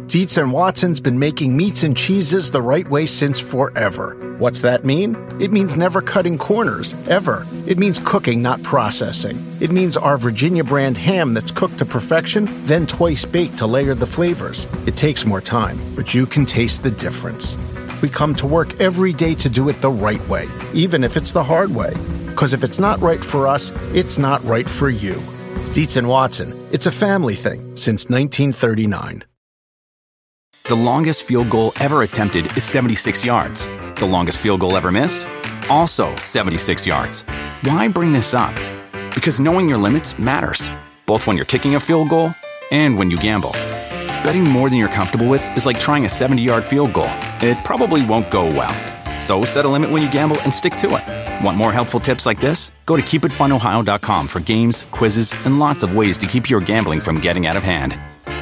Dietz and Watson's been making meats and cheeses the right way since forever. What's that mean? It means never cutting corners, ever. It means cooking, not processing. It means our Virginia brand ham that's cooked to perfection, then twice baked to layer the flavors. It takes more time, but you can taste the difference. We come to work every day to do it the right way, even if it's the hard way. Because if it's not right for us, it's not right for you. Dietz and Watson, it's a family thing since 1939. The longest field goal ever attempted is 76 yards. The longest field goal ever missed? Also 76 yards. Why bring this up? Because knowing your limits matters, both when you're kicking a field goal and when you gamble. Betting more than you're comfortable with is like trying a 70-yard field goal. It probably won't go well. So set a limit when you gamble and stick to it. Want more helpful tips like this? Go to keepitfunohio.com for games, quizzes, and lots of ways to keep your gambling from getting out of hand.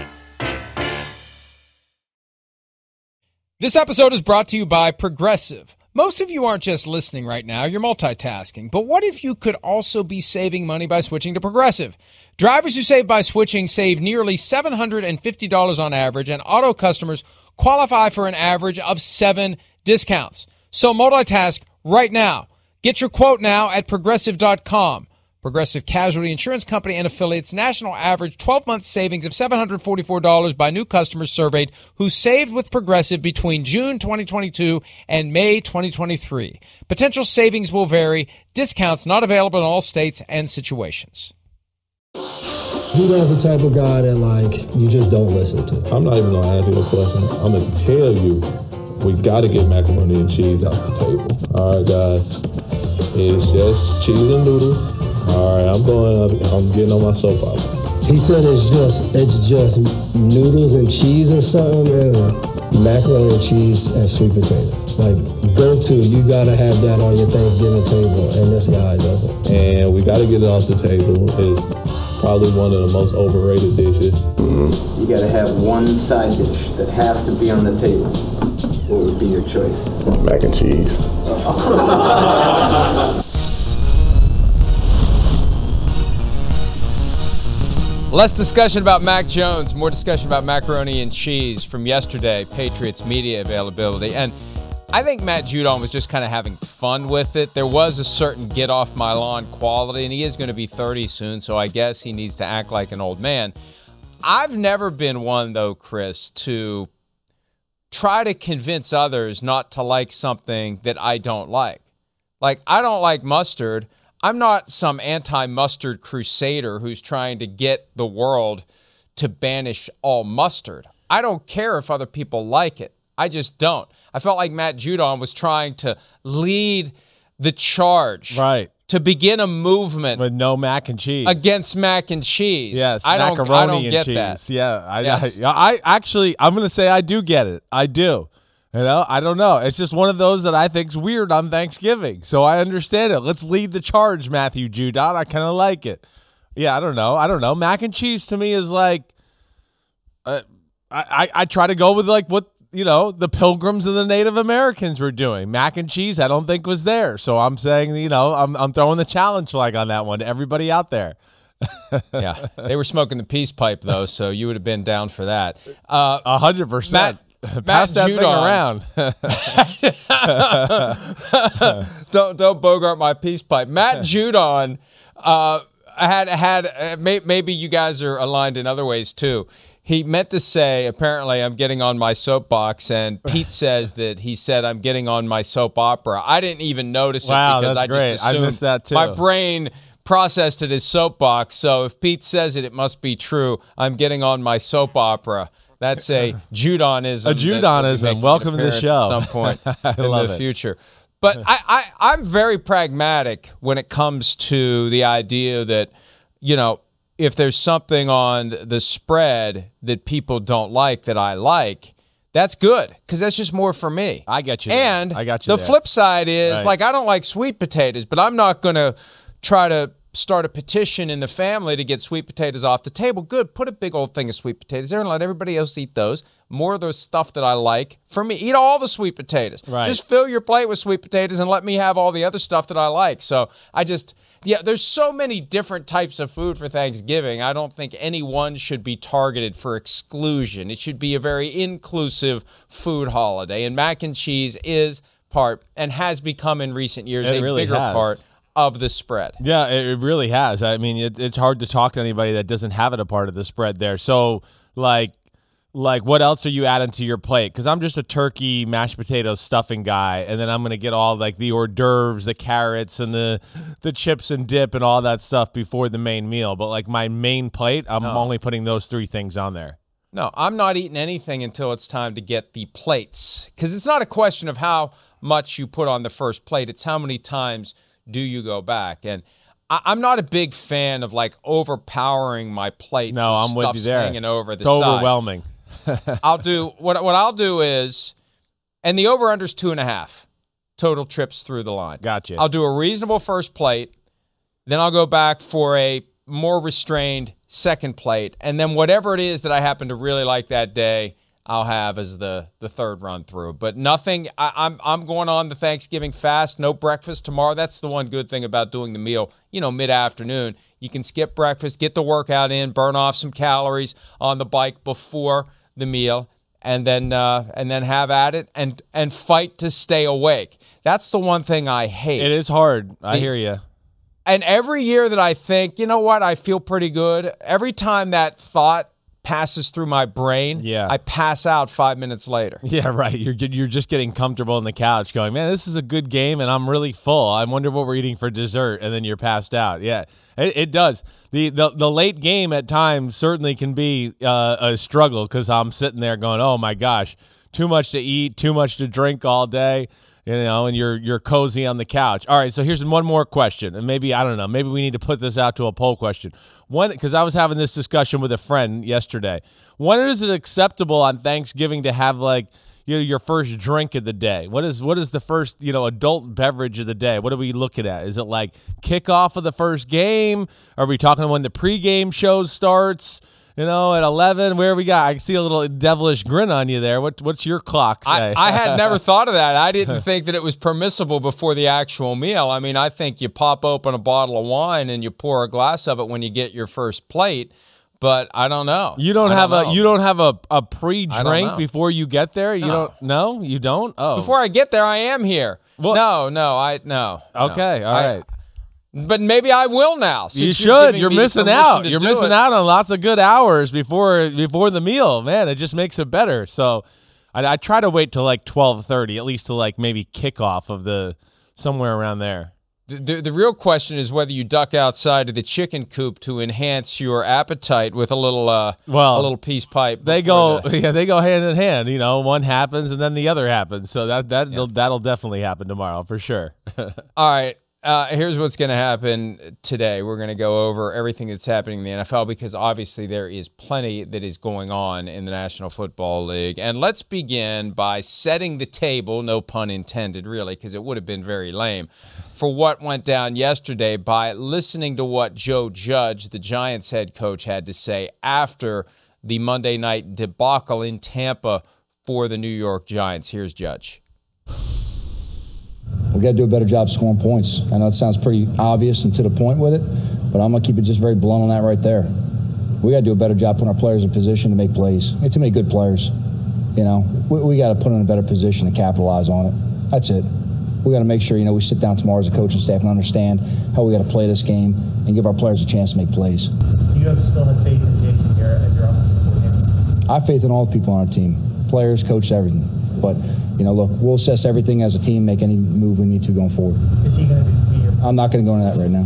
This episode is brought to you by Progressive. Most of you aren't just listening right now, you're multitasking. But what if you could also be saving money by switching to Progressive? Drivers who save by switching save nearly $750 on average, and auto customers qualify for an average of 7 discounts. So multitask right now. Get your quote now at Progressive.com. Progressive Casualty Insurance Company and affiliates. National average 12-month savings of $744 by new customers surveyed who saved with Progressive between June 2022 and May 2023. Potential savings will vary. Discounts not available in all states and situations. Judon's the type of guy that, like, you just don't listen to. I'm not even going to answer your question. I'm going to tell you, we got to get macaroni and cheese out the table. All right, guys. It's just cheese and noodles. All right, I'm getting on my soapbox. He said it's just noodles and cheese or something, and macaroni and cheese and sweet potatoes. Like, go-to, you gotta have that on your Thanksgiving table, and this guy doesn't. And we gotta get it off the table. It's probably one of the most overrated dishes. You gotta have one side dish that has to be on the table. What would be your choice? Mac and cheese. Less discussion about Mac Jones, more discussion about macaroni and cheese from yesterday, Patriots media availability. And I think Matt Judon was just kind of having fun with it. There was a certain get off my lawn quality, and he is going to be 30 soon, so I guess he needs to act like an old man. I've never been one, though, Chris, to try to convince others not to like something that I don't like. Like, I don't like mustard. I'm not some anti-mustard crusader who's trying to get the world to banish all mustard. I don't care if other people like it. I just don't. I felt like Matt Judon was trying to lead the charge. Right. To begin a movement. With no mac and cheese. Against mac and cheese. Yes, I don't get cheese. that. Yeah. I actually, I'm going to say I do get it. I do. You know, I don't know. It's just one of those that I think's weird on Thanksgiving. So I understand it. Let's lead the charge, Matthew Judon. I kind of like it. Yeah, I don't know. Mac and cheese to me is like, I try to go with like what, you know, the Pilgrims and the Native Americans were doing. Mac and cheese, I don't think was there. So I'm saying, you know, I'm throwing the challenge flag on that one to everybody out there. Yeah, they were smoking the peace pipe though, so you would have been down for that. 100%. Pass that Judon. thing around. don't bogart my peace pipe. Matt Judon had maybe you guys are aligned in other ways too. He meant to say, apparently, I'm getting on my soapbox, and Pete says that he said, I'm getting on my soap opera. I didn't even notice it because I great. just assumed I missed that too. My brain processed it as soapbox. So if Pete says it, it must be true. I'm getting on my soap opera. That's a Judonism. A Judonism. Welcome to the show. At some point in the future. But I'm very pragmatic when it comes to the idea that, you know, if there's something on the spread that people don't like that I like, that's good because that's just more for me. I get you. And I got you. The flip side is, like, I don't like sweet potatoes, but I'm not going to try to start a petition in the family to get sweet potatoes off the table. Good. Put a big old thing of sweet potatoes there and let everybody else eat those. More of the stuff that I like. For me, eat all the sweet potatoes. Right. Just fill your plate with sweet potatoes and let me have all the other stuff that I like. So there's so many different types of food for Thanksgiving. I don't think any one should be targeted for exclusion. It should be a very inclusive food holiday. And mac and cheese is part and has become in recent years a bigger part of the spread. Yeah, it really has. I mean, it's hard to talk to anybody that doesn't have it a part of the spread there. So, like what else are you adding to your plate? Because I'm just a turkey, mashed potatoes, stuffing guy, and then I'm going to get all like the hors d'oeuvres, the carrots, and the chips and dip and all that stuff before the main meal. But like my main plate, I'm only putting those 3 things on there. No, I'm not eating anything until it's time to get the plates. Because it's not a question of how much you put on the first plate. It's how many times do you go back. And I'm not a big fan of like overpowering my plates. No, I'm with you there. Hanging over the it's side. overwhelming. I'll do what I'll do is, and the over-under's 2.5 total trips through the line. Gotcha. I'll do a reasonable first plate, then I'll go back for a more restrained second plate, and then whatever it is that I happen to really like that day, I'll have as the third run through. But nothing. I'm going on the Thanksgiving fast. No breakfast tomorrow. That's the one good thing about doing the meal. Mid-afternoon, you can skip breakfast, get the workout in, burn off some calories on the bike before the meal, and then have at it and fight to stay awake. That's the one thing I hate. It is hard. I hear you. And every year that I think, you know what, I feel pretty good, every time that thought passes through my brain, I pass out 5 minutes later. Yeah, right. You're just getting comfortable on the couch going, man, this is a good game, and I'm really full. I wonder what we're eating for dessert, and then you're passed out. Yeah, it does. The late game at times certainly can be a struggle because I'm sitting there going, oh, my gosh, too much to eat, too much to drink all day. And you're cozy on the couch. All right, so here's one more question, and maybe, I don't know, maybe we need to put this out to a poll question. Because I was having this discussion with a friend yesterday. When is it acceptable on Thanksgiving to have your first drink of the day? What is the first adult beverage of the day? What are we looking at? Is it like kickoff of the first game? Are we talking when the pregame show starts? At 11, where we got? I see a little devilish grin on you there. What's your clock say? I had never thought of that. I didn't think that it was permissible before the actual meal. I mean, I think you pop open a bottle of wine and you pour a glass of it when you get your first plate. But I don't know. You don't have a pre-drink before you get there. You don't. No, you don't. Oh, before I get there, I am here. Well, no. Okay, all right. But maybe I will now. You should. You're missing out. You're missing out on lots of good hours before the meal. Man, it just makes it better. So I try to wait till like 12:30, at least to like maybe kickoff of somewhere around there. The real question is whether you duck outside of the chicken coop to enhance your appetite with a little peace pipe. They go hand in hand. One happens and then the other happens. So that'll definitely happen tomorrow for sure. All right. Here's what's going to happen today. We're going to go over everything that's happening in the NFL because obviously there is plenty that is going on in the National Football League. And let's begin by setting the table, no pun intended really, because it would have been very lame, for what went down yesterday by listening to what Joe Judge, the Giants head coach, had to say after the Monday night debacle in Tampa for the New York Giants. Here's Judge. We got to do a better job scoring points. I know it sounds pretty obvious and to the point with it, but I'm going to keep it just very blunt on that right there. We got to do a better job putting our players in position to make plays. We have too many good players. We got to put in a better position to capitalize on it. That's it. We got to make sure, we sit down tomorrow as a coaching staff and understand how we got to play this game and give our players a chance to make plays. Do you still have faith in Jason Garrett as your offensive coordinator? I have faith in all the people on our team, players, coaches, everything. But, look, we'll assess everything as a team, make any move we need to going forward. Is he going to be your... I'm not going to go into that right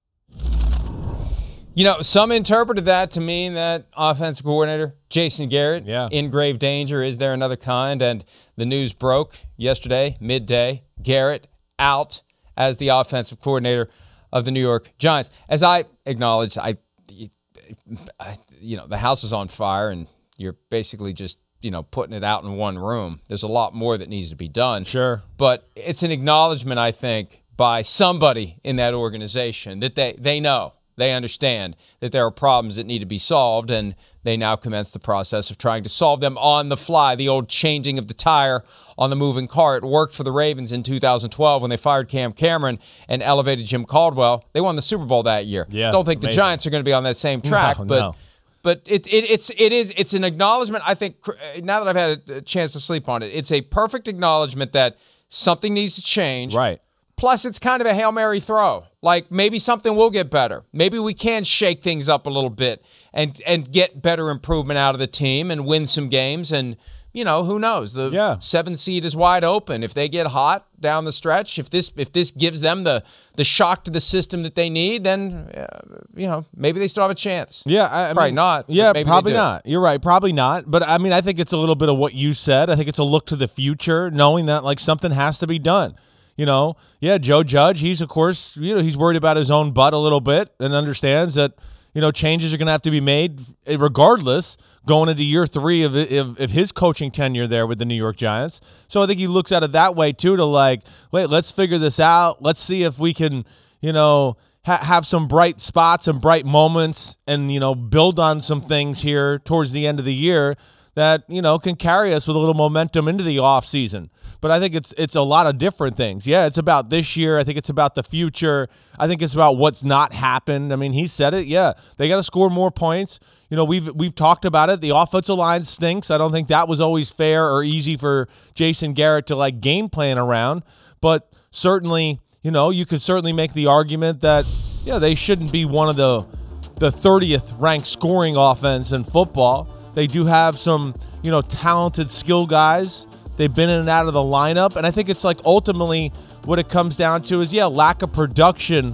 now. Some interpreted that to mean that offensive coordinator Jason Garrett in grave danger. Is there another kind? And the news broke yesterday, midday. Garrett out as the offensive coordinator of the New York Giants. As I acknowledged, the house is on fire, and you're basically just putting it out in one room. There's a lot more that needs to be done. Sure. But it's an acknowledgement, I think, by somebody in that organization that they know, they understand that there are problems that need to be solved, and they now commence the process of trying to solve them on the fly. The old changing of the tire on the moving car. It worked for the Ravens in 2012 when they fired Cam Cameron and elevated Jim Caldwell. They won the Super Bowl that year. Yeah, don't think amazing. the Giants are going to be on that same track, but it's an acknowledgement. I think now that I've had a chance to sleep on it, it's a perfect acknowledgement that something needs to change. Right. Plus, it's kind of a Hail Mary throw. Like, maybe something will get better. Maybe we can shake things up a little bit and get better improvement out of the team and win some games. And, you know, who knows? The 7th seed is wide open. If they get hot down the stretch, if this gives them the shock to the system that they need, then, you know, maybe they still have a chance. Yeah, probably not. Yeah, maybe probably not. You're right, probably not. But, I mean, I think it's a little bit of what you said. I think it's a look to the future, knowing that, like, something has to be done. You know, Joe Judge, he's, of course, he's worried about his own butt a little bit and understands that, changes are going to have to be made regardless going into year 3 of his coaching tenure there with the New York Giants. So I think he looks at it that way, too, to like, wait, let's figure this out. Let's see if we can, have some bright spots and bright moments and, build on some things here towards the end of the year that, can carry us with a little momentum into the offseason. But I think it's a lot of different things. Yeah, it's about this year. I think it's about the future. I think it's about what's not happened. I mean, he said it. Yeah, they got to score more points. We've talked about it. The offensive line stinks. I don't think that was always fair or easy for Jason Garrett to like game plan around. But certainly, you could certainly make the argument that they shouldn't be one of the 30th ranked scoring offense in football. They do have some talented skill guys. They've been in and out of the lineup, and I think it's like ultimately what it comes down to is, lack of production,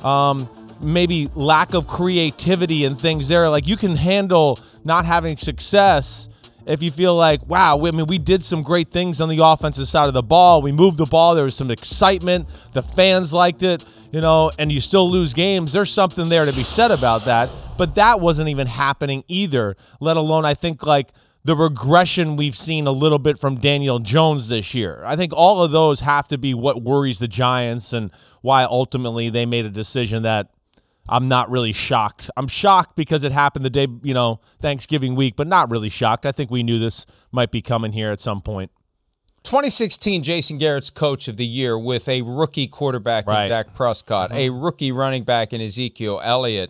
maybe lack of creativity and things there. Like, you can handle not having success if you feel like, wow, we did some great things on the offensive side of the ball. We moved the ball. There was some excitement. The fans liked it, and you still lose games. There's something there to be said about that, but that wasn't even happening either, let alone I think like the regression we've seen a little bit from Daniel Jones this year. I think all of those have to be what worries the Giants and why ultimately they made a decision that I'm not really shocked. I'm shocked because it happened the day, Thanksgiving week, but not really shocked. I think we knew this might be coming here at some point. 2016, Jason Garrett's coach of the year with a rookie quarterback in Dak Prescott, a rookie running back in Ezekiel Elliott.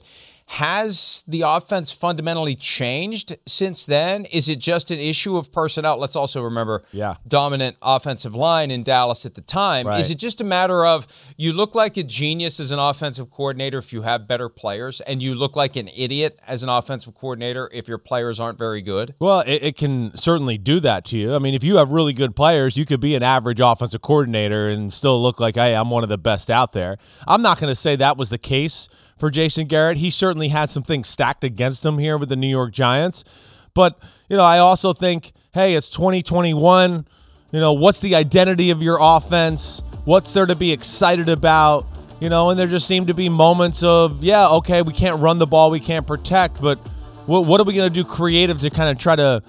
Has the offense fundamentally changed since then? Is it just an issue of personnel? Let's also remember dominant offensive line in Dallas at the time. Is it just a matter of you look like a genius as an offensive coordinator if you have better players, and you look like an idiot as an offensive coordinator if your players aren't very good? Well, it can certainly do that to you. I mean, if you have really good players, you could be an average offensive coordinator and still look like, hey, I'm one of the best out there. I'm not going to say that was the case for Jason Garrett. He certainly had some things stacked against him here with the New York Giants. But, I also think, hey, it's 2021. What's the identity of your offense? What's there to be excited about? And there just seemed to be moments of, okay, we can't run the ball, we can't protect, but what are we going to do creative to kind of try to,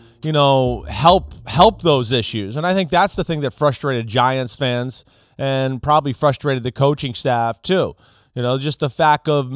help those issues? And I think that's the thing that frustrated Giants fans and probably frustrated the coaching staff too. Just the fact of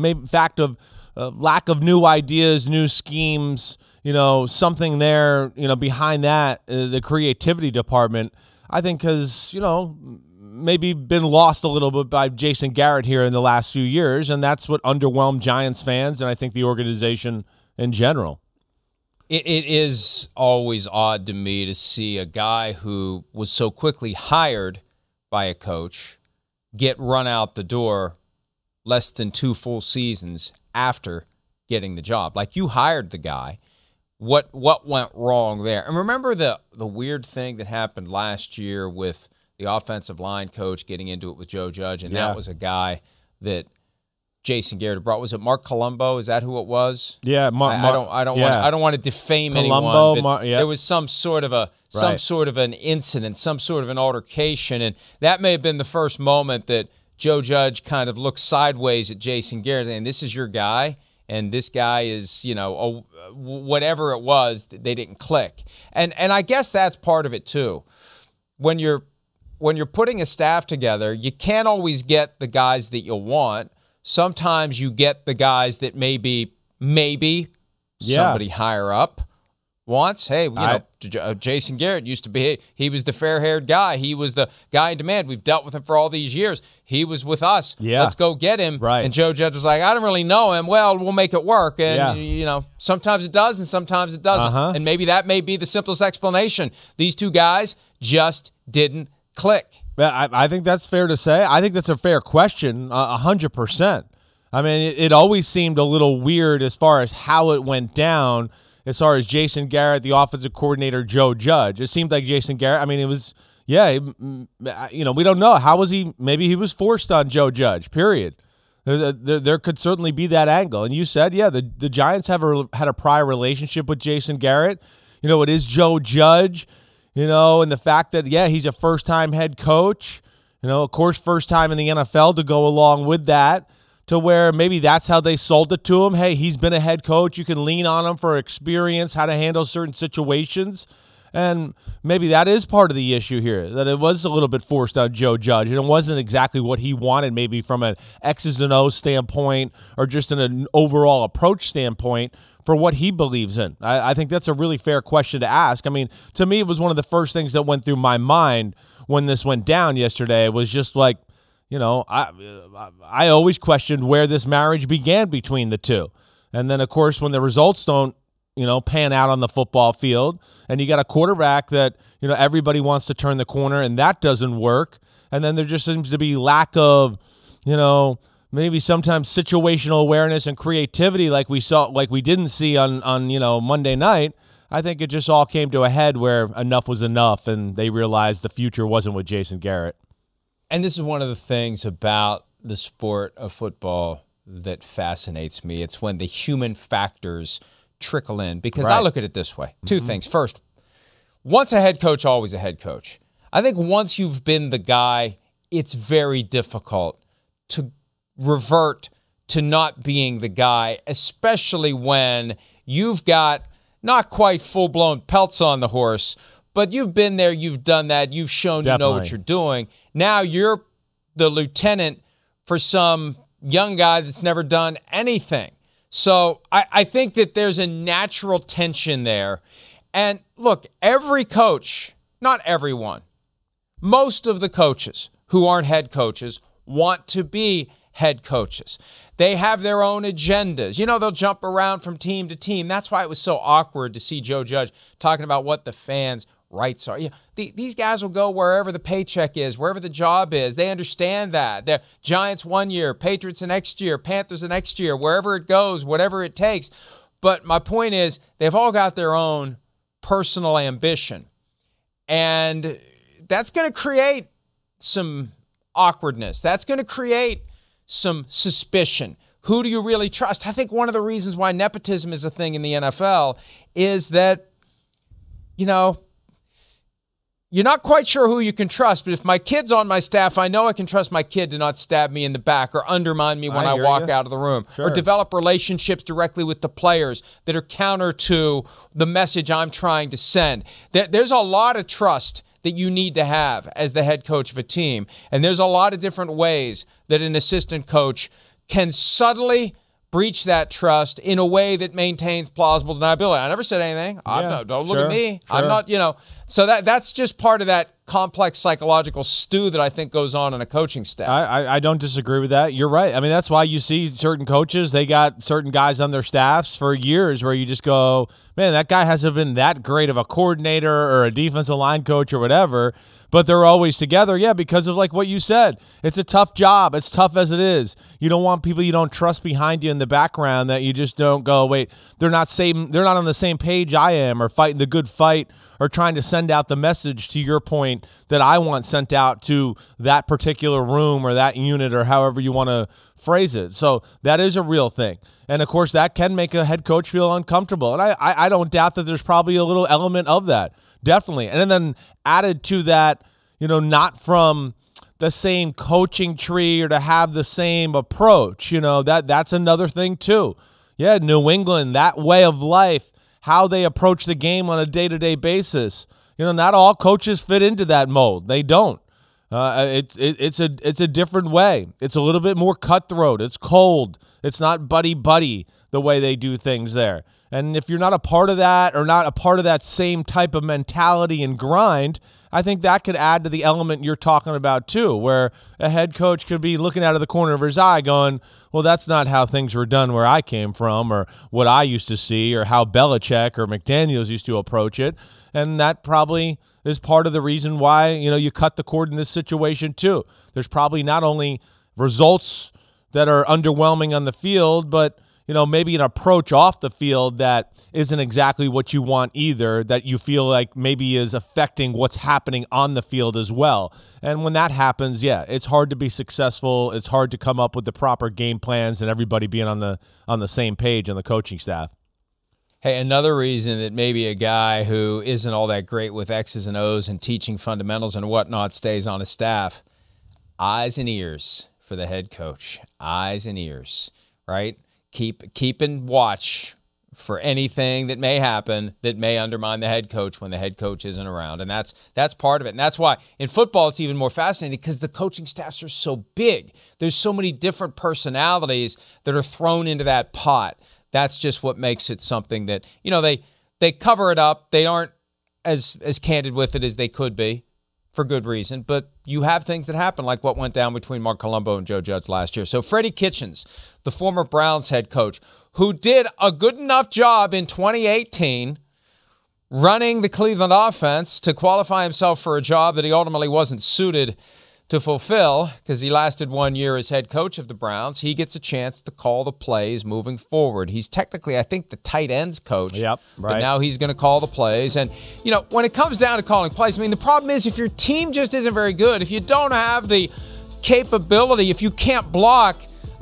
lack of new ideas, new schemes, something there, behind that, the creativity department, I think has, maybe been lost a little bit by Jason Garrett here in the last few years, and that's what underwhelmed Giants fans and I think the organization in general. It is always odd to me to see a guy who was so quickly hired by a coach get run out the door less than 2 full seasons after getting the job. Like, you hired the guy. What went wrong there? And remember the weird thing that happened last year with the offensive line coach getting into it with Joe Judge, and that was a guy that Jason Garrett brought. Was it Mark Colombo? Is that who it was? Yeah, I don't want to defame anyone. But there was some sort of an incident, some sort of an altercation, and that may have been the first moment that Joe Judge kind of looked sideways at Jason Garrett, and this is your guy, and this guy is, whatever it was, they didn't click. And I guess that's part of it too. When you're when you're putting a staff together, you can't always get the guys that you want. Sometimes you get the guys that maybe somebody higher up wants. Hey, Jason Garrett used to be, he was the fair-haired guy. He was the guy in demand. We've dealt with him for all these years. He was with us. Yeah. Let's go get him. Right. And Joe Judge was like, I don't really know him. Well, we'll make it work. And, sometimes it does and sometimes it doesn't. And maybe that may be the simplest explanation. These two guys just didn't click. I think that's fair to say. I think that's a fair question, 100%. I mean, it always seemed a little weird as far as how it went down, as far as Jason Garrett, the offensive coordinator, Joe Judge. It seemed like Jason Garrett, I mean, it was, we don't know. How was he? Maybe he was forced on Joe Judge, period. There could certainly be that angle. And you said, the Giants had a prior relationship with Jason Garrett. It is Joe Judge, and the fact that, he's a first-time head coach, of course, first time in the NFL to go along with that, to where maybe that's how they sold it to him. Hey, he's been a head coach. You can lean on him for experience, how to handle certain situations. And maybe that is part of the issue here, that it was a little bit forced on Joe Judge, and it wasn't exactly what he wanted, maybe from an X's and O's standpoint or just an overall approach standpoint for what he believes in. I think that's a really fair question to ask. I mean, to me, it was one of the first things that went through my mind when this went down yesterday. It was just like, I always questioned where this marriage began between the two. And then, of course, when the results don't, pan out on the football field, and you got a quarterback that, everybody wants to turn the corner, and that doesn't work. And then there just seems to be lack of, maybe sometimes situational awareness and creativity like we didn't see on Monday night. I think it just all came to a head where enough was enough, and they realized the future wasn't with Jason Garrett. And this is one of the things about the sport of football that fascinates me. It's when the human factors trickle in, because I look at it this way. Two things. First, once a head coach, always a head coach. I think once you've been the guy, it's very difficult to revert to not being the guy, especially when you've got not quite full-blown pelts on the horse, but you've been there, you've done that, you've shown you know what you're doing. Now you're the lieutenant for some young guy that's never done anything. So I think that there's a natural tension there. And look, every coach, not everyone, most of the coaches who aren't head coaches want to be head coaches. They have their own agendas. They'll jump around from team to team. That's why it was so awkward to see Joe Judge talking about what the fans' rights are. These guys will go wherever the paycheck is, wherever the job is. They understand that. They're Giants one year, Patriots the next year, Panthers the next year, wherever it goes, whatever it takes. But my point is, they've all got their own personal ambition. And that's going to create some awkwardness. That's going to create some suspicion. Who do you really trust? I think one of the reasons why nepotism is a thing in the NFL is that, you're not quite sure who you can trust, but if my kid's on my staff, I know I can trust my kid to not stab me in the back or undermine me when I walk out of the room, or develop relationships directly with the players that are counter to the message I'm trying to send. There's a lot of trust that you need to have as the head coach of a team, and there's a lot of different ways that an assistant coach can subtly breach that trust in a way that maintains plausible deniability. I never said anything. Don't look at me. Sure. I'm not, So that's just part of that complex psychological stew that I think goes on in a coaching staff. I don't disagree with that. You're right. I mean, that's why you see certain coaches, they got certain guys on their staffs for years where you just go, man, that guy hasn't been that great of a coordinator or a defensive line coach or whatever, but they're always together, because of like what you said. It's a tough job. It's tough as it is. You don't want people you don't trust behind you in the background that you just don't go, wait, they're not on the same page I am, or fighting the good fight, or trying to send out the message, to your point, that I want sent out to that particular room or that unit, or however you want to phrase it. So that is a real thing. And, of course, that can make a head coach feel uncomfortable. And I don't doubt that there's probably a little element of that, definitely. And then added to that, not from the same coaching tree or to have the same approach, that's another thing too. Yeah, New England, that way of life, how they approach the game on a day-to-day basis. Not all coaches fit into that mold. They don't. It's a different way. It's a little bit more cutthroat. It's cold. It's not buddy the way they do things there. And if you're not a part of that or not a part of that same type of mentality and grind, I think that could add to the element you're talking about too, where a head coach could be looking out of the corner of his eye going, well, that's not how things were done where I came from or what I used to see or how Belichick or McDaniels used to approach it. And that probably is part of the reason why, you cut the cord in this situation too. There's probably not only results that are underwhelming on the field, but maybe an approach off the field that isn't exactly what you want either, that you feel like maybe is affecting what's happening on the field as well. And when that happens, it's hard to be successful. It's hard to come up with the proper game plans and everybody being on the same page on the coaching staff. Hey, another reason that maybe a guy who isn't all that great with X's and O's and teaching fundamentals and whatnot stays on a staff, eyes and ears for the head coach. Eyes and ears, right? Keep and watch for anything that may happen that may undermine the head coach when the head coach isn't around. And that's part of it. And that's why in football it's even more fascinating because the coaching staffs are so big. There's so many different personalities that are thrown into that pot. That's just what makes it something that, they cover it up. They aren't as candid with it as they could be for good reason. But you have things that happen like what went down between Mark Colombo and Joe Judge last year. So Freddie Kitchens, the former Browns head coach, who did a good enough job in 2018 running the Cleveland offense to qualify himself for a job that he ultimately wasn't suited to fulfill because he lasted 1 year as head coach of the Browns. He gets a chance to call the plays moving forward. He's technically, I think, the tight ends coach. Yep, right. But now he's going to call the plays. And, when it comes down to calling plays, the problem is if your team just isn't very good, if you don't have the capability, if you can't block,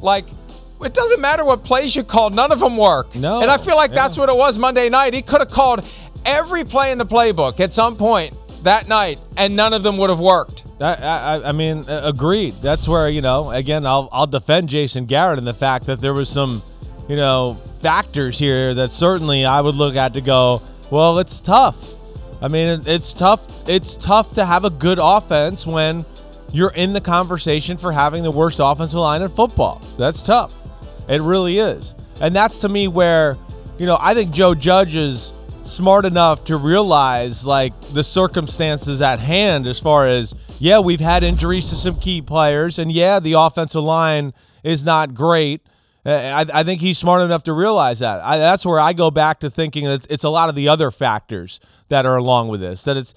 it doesn't matter what plays you call. None of them work. No. And I feel like that's what it was Monday night. He could have called every play in the playbook at some point that night, and none of them would have worked. I mean, agreed. That's where, again, I'll defend Jason Garrett in the fact that there was some, factors here that certainly I would look at to go, well, it's tough. I mean, it's tough. It's tough to have a good offense when you're in the conversation for having the worst offensive line in football. That's tough. It really is. And that's to me where, I think Joe Judge is smart enough to realize the circumstances at hand as far as, we've had injuries to some key players and the offensive line is not great. I think he's smart enough to realize that. That's where I go back to thinking that it's a lot of the other factors that are along with this, that it's,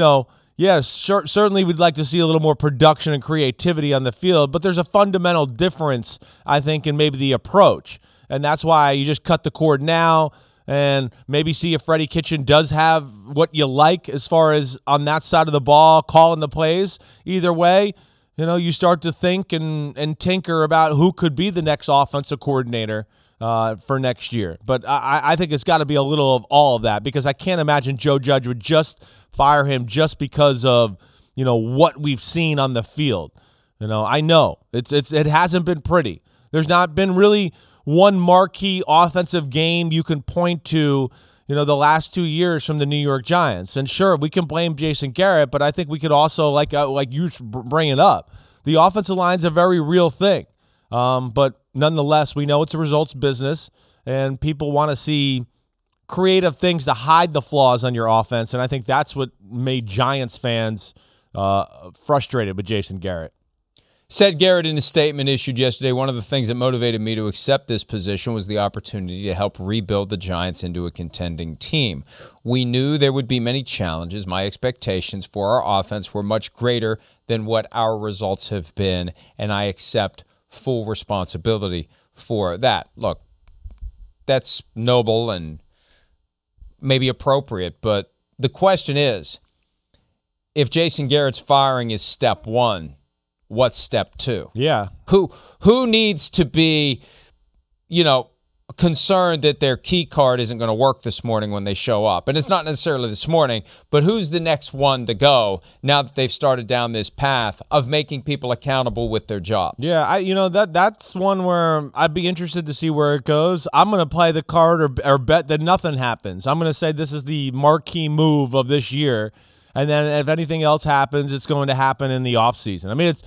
certainly we'd like to see a little more production and creativity on the field, but there's a fundamental difference, I think, in maybe the approach. And that's why you just cut the cord now and maybe see if Freddie Kitchen does have what you like as far as on that side of the ball, calling the plays. Either way, you start to think and tinker about who could be the next offensive coordinator for next year. But I think it's got to be a little of all of that because I can't imagine Joe Judge would just fire him just because of, what we've seen on the field. I know it hasn't been pretty. There's not been really one marquee offensive game you can point to, the last 2 years from the New York Giants. And sure, we can blame Jason Garrett, but I think we could also, like you bring it up, the offensive line's a very real thing. But nonetheless, we know it's a results business, and people want to see creative things to hide the flaws on your offense. And I think that's what made Giants fans frustrated with Jason Garrett. Said Garrett in a statement issued yesterday, one of the things that motivated me to accept this position was the opportunity to help rebuild the Giants into a contending team. We knew there would be many challenges. My expectations for our offense were much greater than what our results have been, and I accept full responsibility for that. Look, that's noble and maybe appropriate, but the question is, if Jason Garrett's firing is step one, what's step two? Yeah. Who needs to be, concerned that their key card isn't going to work this morning when they show up? And it's not necessarily this morning, but who's the next one to go now that they've started down this path of making people accountable with their jobs? Yeah, that's one where I'd be interested to see where it goes. I'm going to play the card or bet that nothing happens. I'm going to say this is the marquee move of this year. And then if anything else happens, it's going to happen in the offseason. I mean,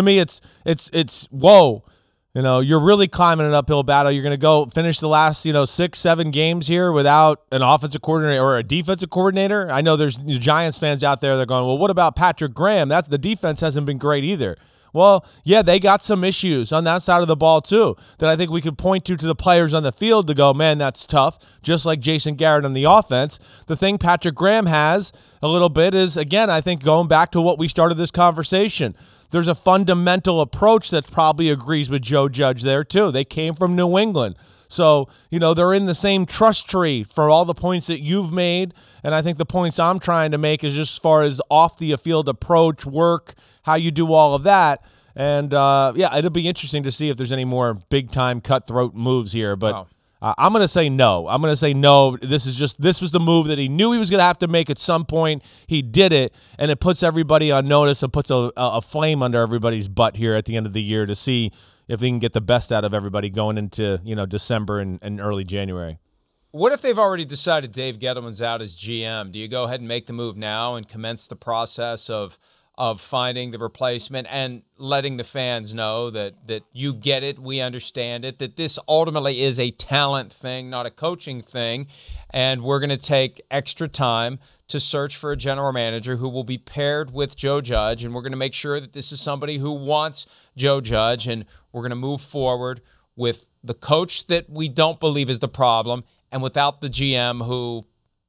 it's whoa. You're really climbing an uphill battle. You're going to go finish the last, 6-7 games here without an offensive coordinator or a defensive coordinator. I know there's Giants fans out there that are going, well, what about Patrick Graham? The defense hasn't been great either. Well, yeah, they got some issues on that side of the ball too that I think we could point to the players on the field to go, man, that's tough, just like Jason Garrett on the offense. The thing Patrick Graham has a little bit is, again, I think going back to what we started this conversation, there's a fundamental approach that probably agrees with Joe Judge there too. They came from New England. So, they're in the same trust tree for all the points that you've made. And I think the points I'm trying to make is just as far as off the field approach, work, how you do all of that. And, it'll be interesting to see if there's any more big-time cutthroat moves here. But I'm going to say no. I'm going to say no. This was the move that he knew he was going to have to make at some point. He did it, and it puts everybody on notice and puts a flame under everybody's butt here at the end of the year to see if he can get the best out of everybody going into, December and early January. What if they've already decided Dave Gettleman's out as GM? Do you go ahead and make the move now and commence the process of finding the replacement and letting the fans know that you get it, we understand it, that this ultimately is a talent thing, not a coaching thing, and we're going to take extra time to search for a general manager who will be paired with Joe Judge, and we're going to make sure that this is somebody who wants Joe Judge, and we're going to move forward with the coach that we don't believe is the problem and without the GM who,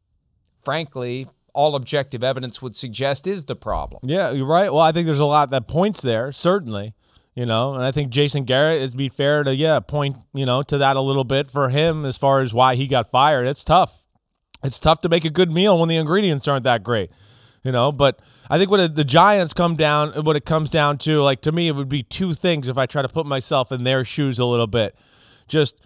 frankly, all objective evidence would suggest is the problem. Yeah, you're right. Well, I think there's a lot that points there, certainly, and I think Jason Garrett is be fair to, point, to that a little bit for him as far as why he got fired. It's tough. It's tough to make a good meal when the ingredients aren't that great, but I think when the Giants what it comes down to, like, to me, it would be two things if I try to put myself in their shoes a little bit. Just,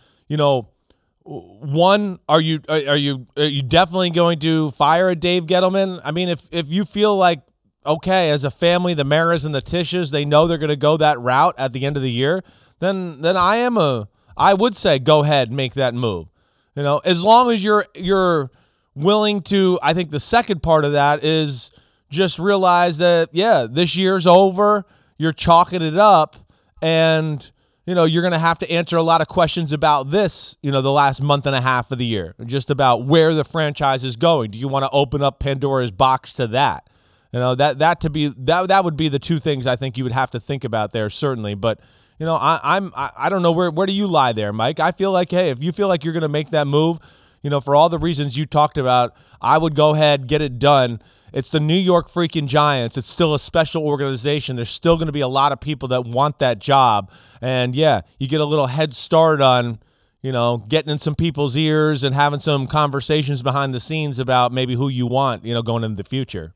one, are you definitely going to fire a Dave Gettleman? I mean, if you feel like, okay, as a family, the Maras and the Tisches, they know they're going to go that route at the end of the year, then I would say go ahead and make that move. As long as you're willing to, I think the second part of that is just realize that, this year's over, you're chalking it up, and you're going to have to answer a lot of questions about this, the last month and a half of the year, just about where the franchise is going. Do you want to open up Pandora's box to that? That would be the two things I think you would have to think about there, certainly. But, I don't know, where do you lie there, Mike? I feel like, hey, if you feel like you're going to make that move, for all the reasons you talked about, I would go ahead, get it done. It's the New York freaking Giants. It's still a special organization. There's still going to be a lot of people that want that job. And, you get a little head start on, getting in some people's ears and having some conversations behind the scenes about maybe who you want, going into the future.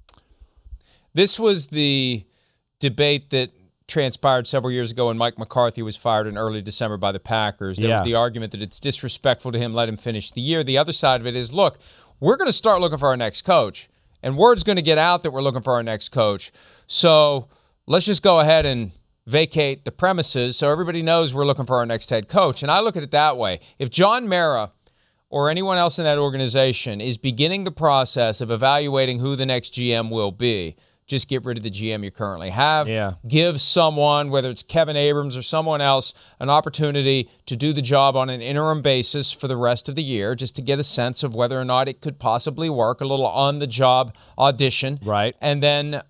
This was the debate that transpired several years ago when Mike McCarthy was fired in early December by the Packers. There was the argument that it's disrespectful to him, let him finish the year. The other side of it is, look, we're going to start looking for our next coach. And word's going to get out that we're looking for our next coach. So let's just go ahead and vacate the premises so everybody knows we're looking for our next head coach. And I look at it that way. If John Mara or anyone else in that organization is beginning the process of evaluating who the next GM will be, just get rid of the GM you currently have. Yeah. Give someone, whether it's Kevin Abrams or someone else, an opportunity to do the job on an interim basis for the rest of the year, just to get a sense of whether or not it could possibly work, a little on-the-job audition. Right. And then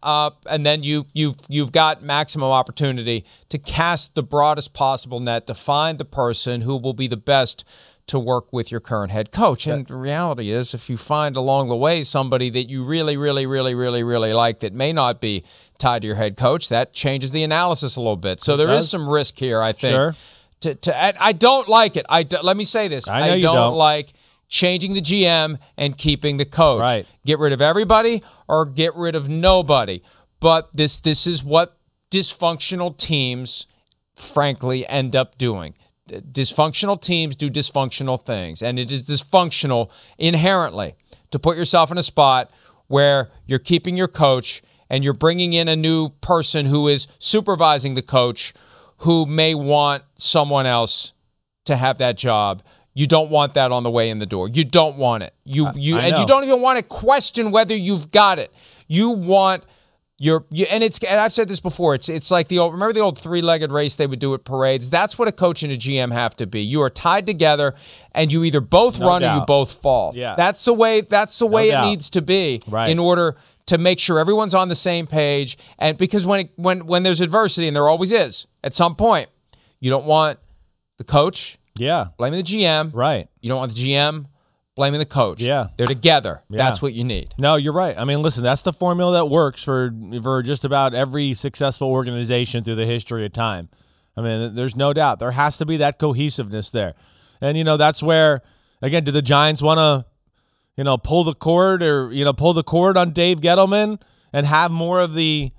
you've got maximum opportunity to cast the broadest possible net to find the person who will be the best to work with your current head coach. And the reality is, if you find along the way somebody that you really, really, really, really, really like that may not be tied to your head coach, that changes the analysis a little bit. So there is some risk here, I think. Sure. I don't like it. Let me say this. I know you don't like changing the GM and keeping the coach. Right. Get rid of everybody or get rid of nobody. But this is what dysfunctional teams, frankly, end up doing. Dysfunctional teams do dysfunctional things, and it is dysfunctional inherently to put yourself in a spot where you're keeping your coach and you're bringing in a new person who is supervising the coach who may want someone else to have that job. You don't want that on the way in the door. You don't want it. And you don't even want to question whether you've got it. You want and I've said this before. It's like remember the old three-legged race they would do at parades. That's what a coach and a GM have to be. You are tied together, and you either both run or you both fall. Yeah. That's the way it needs to be in order to make sure everyone's on the same page. And because when there's adversity, and there always is at some point, you don't want the coach blaming the GM. Right. You don't want the GM blaming the coach. Yeah. They're together. Yeah. That's what you need. No, you're right. I mean, listen, that's the formula that works for just about every successful organization through the history of time. I mean, there's no doubt. There has to be that cohesiveness there. And, that's where, again, do the Giants want to, pull the cord on Dave Gettleman and have more of the,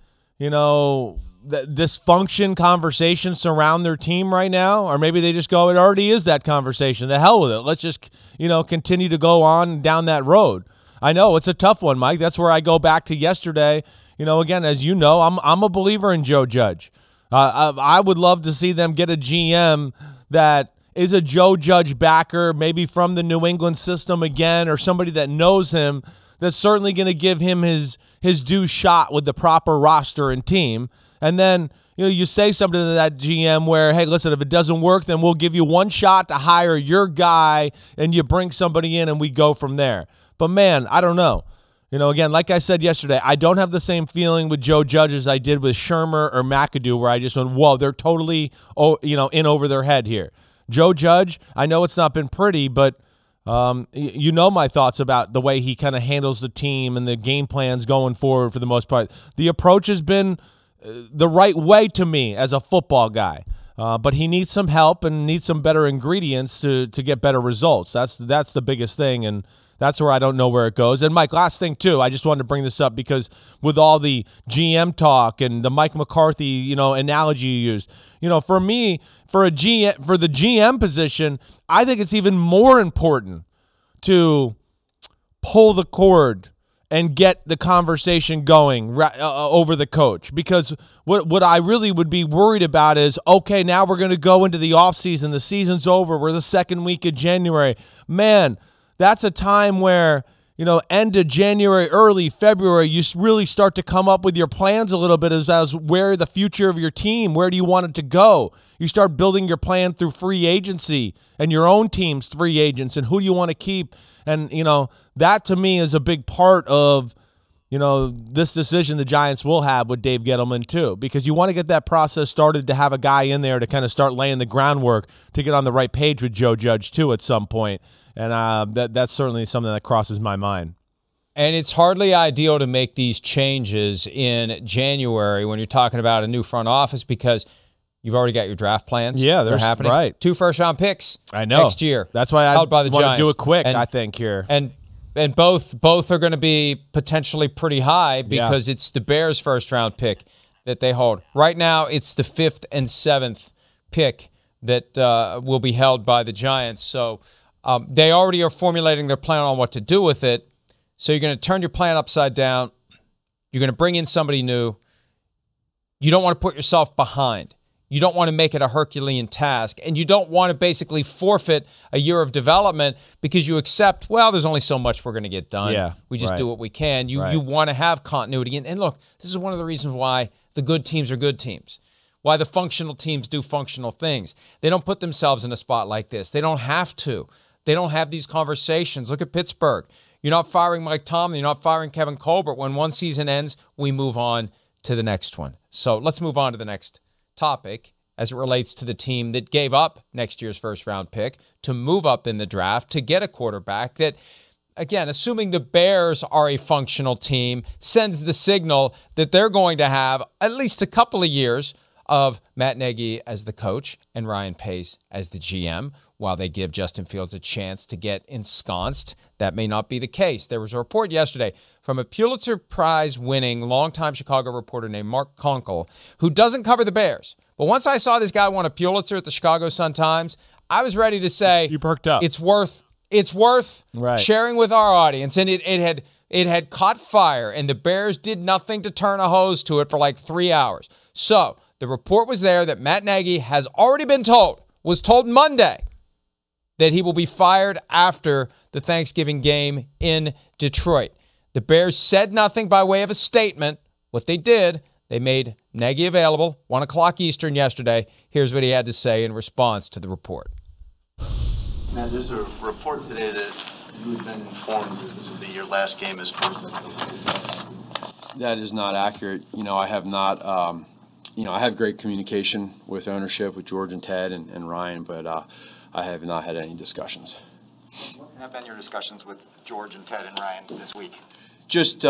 the dysfunction conversation surround their team right now? Or maybe they just go, it already is that conversation. The hell with it. Let's just, continue to go on down that road. I know it's a tough one, Mike. That's where I go back to yesterday. Again, as you know, I'm a believer in Joe Judge. I would love to see them get a GM that is a Joe Judge backer, maybe from the New England system again, or somebody that knows him, that's certainly going to give him his due shot with the proper roster and team. And then, you say something to that GM where, hey, listen, if it doesn't work, then we'll give you one shot to hire your guy, and you bring somebody in and we go from there. But, man, I don't know. Again, like I said yesterday, I don't have the same feeling with Joe Judge as I did with Shermer or McAdoo, where I just went, whoa, they're totally, in over their head here. Joe Judge, I know it's not been pretty, but my thoughts about the way he kind of handles the team and the game plans going forward for the most part. The approach has been the right way to me as a football guy, but he needs some help and needs some better ingredients to get better results. That's the biggest thing, and that's where I don't know where it goes. And Mike, last thing too, I just wanted to bring this up because with all the GM talk and the Mike McCarthy, analogy you used, for me, for the GM position, I think it's even more important to pull the cord and get the conversation going over the coach. Because what I really would be worried about is, okay, now we're going to go into the offseason. The season's over. We're the second week of January. Man, that's a time where, end of January, early February, you really start to come up with your plans a little bit as where the future of your team, where do you want it to go? You start building your plan through free agency and your own team's free agents and who do you want to keep. And, that to me is a big part of, this decision the Giants will have with Dave Gettleman too, because you want to get that process started to have a guy in there to kind of start laying the groundwork to get on the right page with Joe Judge too at some point. And that's certainly something that crosses my mind. And it's hardly ideal to make these changes in January when you're talking about a new front office because you've already got your draft plans. Yeah, they're happening. Right. 2 first-round picks. I know. Next year. That's why I held by the want Giants. to do it quick, I think, here. And both are going to be potentially pretty high because it's the Bears' first-round pick that they hold. Right now, it's the 5th and 7th pick that will be held by the Giants. So they already are formulating their plan on what to do with it. So you're going to turn your plan upside down. You're going to bring in somebody new. You don't want to put yourself behind. You don't want to make it a Herculean task. And you don't want to basically forfeit a year of development because you accept, well, there's only so much we're going to get done. Yeah, we just do what we can. You want to have continuity. And look, this is one of the reasons why the good teams are good teams. Why the functional teams do functional things. They don't put themselves in a spot like this. They don't have to. They don't have these conversations. Look at Pittsburgh. You're not firing Mike Tomlin. You're not firing Kevin Colbert. When one season ends, we move on to the next one. So let's move on to the next topic as it relates to the team that gave up next year's first-round pick to move up in the draft to get a quarterback that, again, assuming the Bears are a functional team, sends the signal that they're going to have at least a couple of years of Matt Nagy as the coach and Ryan Pace as the GM, while they give Justin Fields a chance to get ensconced. That may not be the case. There was a report yesterday from a Pulitzer Prize-winning longtime Chicago reporter named Mark Conkle, who doesn't cover the Bears. But once I saw this guy won a Pulitzer at the Chicago Sun-Times, I was ready to say, you perked up. It's worth sharing with our audience. And it had caught fire, and the Bears did nothing to turn a hose to it for like 3 hours. So the report was there that Matt Nagy was told Monday that he will be fired after the Thanksgiving game in Detroit. The Bears said nothing by way of a statement. What they did, they made Nagy available, 1 o'clock Eastern yesterday. Here's what he had to say in response to the report. Man, there's a report today that you had been informed that your last game is postponed. That is not accurate. I have not, I have great communication with ownership, with George and Ted and Ryan, but I have not had any discussions. What have been your discussions with George and Ted and Ryan this week? Just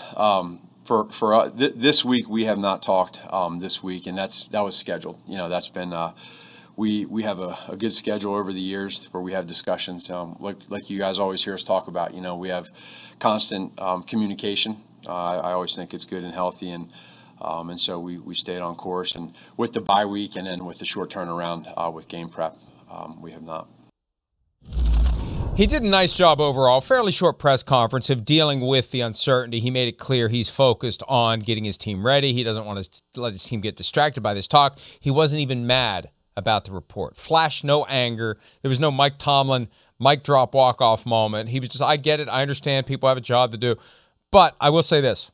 for this week, we have not talked this week, and that was scheduled. That's been we have a good schedule over the years where we have discussions. Like you guys always hear us talk about. We have constant communication. I always think it's good and healthy, and so we stayed on course. And with the bye week and then with the short turnaround with game prep, we have not. He did a nice job overall, fairly short press conference of dealing with the uncertainty. He made it clear he's focused on getting his team ready. He doesn't want to let his team get distracted by this talk. He wasn't even mad about the report. Flashed no anger. There was no Mike Tomlin, mic drop, walk-off moment. He was just, I get it. I understand people have a job to do. But I will say this.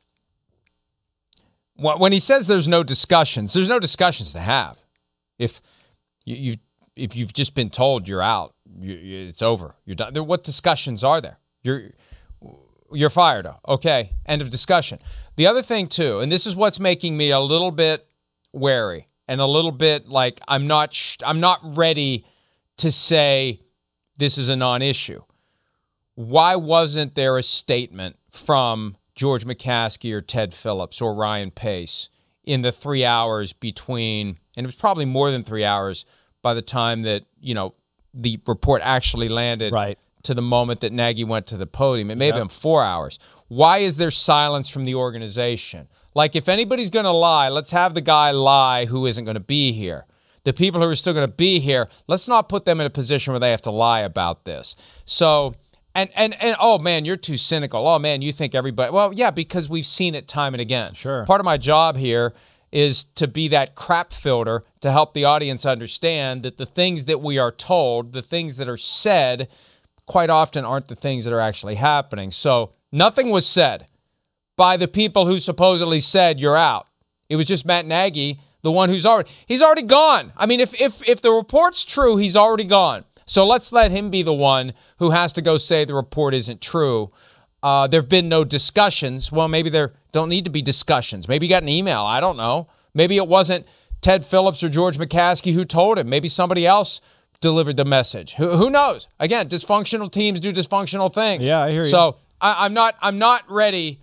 When he says there's no discussions to have. If you've just been told you're out, it's over. You're done. What discussions are there? You're fired. Okay, end of discussion. The other thing too, and this is what's making me a little bit wary and a little bit like I'm not ready to say this is a non-issue. Why wasn't there a statement from George McCaskey or Ted Phillips or Ryan Pace in the 3 hours between, and it was probably more than 3 hours by the time that, the report actually landed to the moment that Nagy went to the podium. It may have been 4 hours. Why is there silence from the organization? Like, if anybody's going to lie, let's have the guy lie who isn't going to be here. The people who are still going to be here, let's not put them in a position where they have to lie about this. So, and oh, man, you're too cynical. Oh, man, you think everybody... Well, yeah, because we've seen it time and again. Sure. Part of my job here is to be that crap filter to help the audience understand that the things that we are told, the things that are said, quite often aren't the things that are actually happening. So nothing was said by the people who supposedly said you're out. It was just Matt Nagy, the one he's already gone. I mean, if the report's true, he's already gone. So let's let him be the one who has to go say the report isn't true. There have been no discussions. Well, maybe there don't need to be discussions. Maybe he got an email. I don't know. Maybe it wasn't Ted Phillips or George McCaskey who told him. Maybe somebody else delivered the message. Who knows? Again, dysfunctional teams do dysfunctional things. Yeah, I hear you. So I'm not ready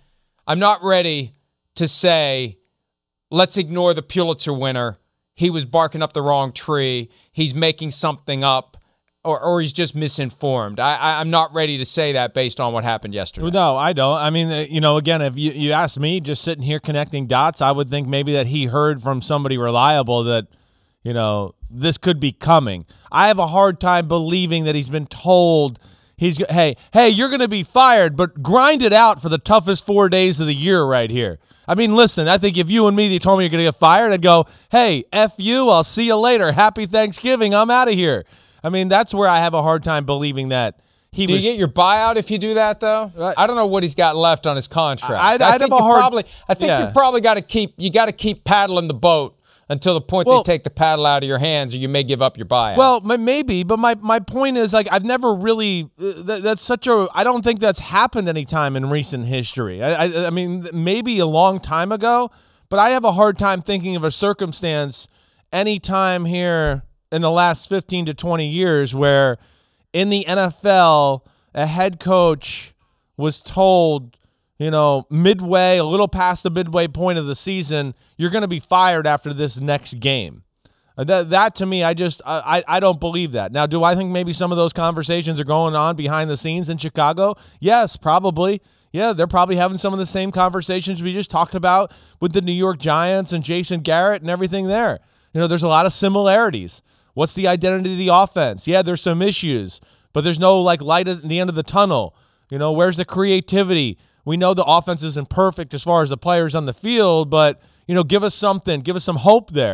to say, let's ignore the Pulitzer winner. He was barking up the wrong tree. He's making something up. Or he's just misinformed. I'm not ready to say that based on what happened yesterday. No, I don't. I mean, again, if you ask me, just sitting here connecting dots, I would think maybe that he heard from somebody reliable that, this could be coming. I have a hard time believing that he's been told hey, you're going to be fired, but grind it out for the toughest 4 days of the year right here. I mean, listen, I think if you and me, they told me you're going to get fired, I'd go, hey, F you, I'll see you later. Happy Thanksgiving, I'm out of here. I mean, that's where I have a hard time believing that he do was. Do you get your buyout if you do that, though? I don't know what he's got left on his contract. I think you probably got to keep paddling the boat until the point they take the paddle out of your hands, or you may give up your buyout. Well, maybe, but my point is, like, I've never really. I don't think that's happened any time in recent history. I mean, maybe a long time ago, but I have a hard time thinking of a circumstance any time here in the last 15 to 20 years where in the NFL, a head coach was told, midway, a little past the midway point of the season, you're going to be fired after this next game. That to me, I don't believe that. Now, do I think maybe some of those conversations are going on behind the scenes in Chicago? Yes, probably. Yeah, they're probably having some of the same conversations we just talked about with the New York Giants and Jason Garrett and everything there. There's a lot of similarities. What's the identity of the offense? Yeah, there's some issues, but there's no light at the end of the tunnel. Where's the creativity? We know the offense isn't perfect as far as the players on the field, but give us something, give us some hope there.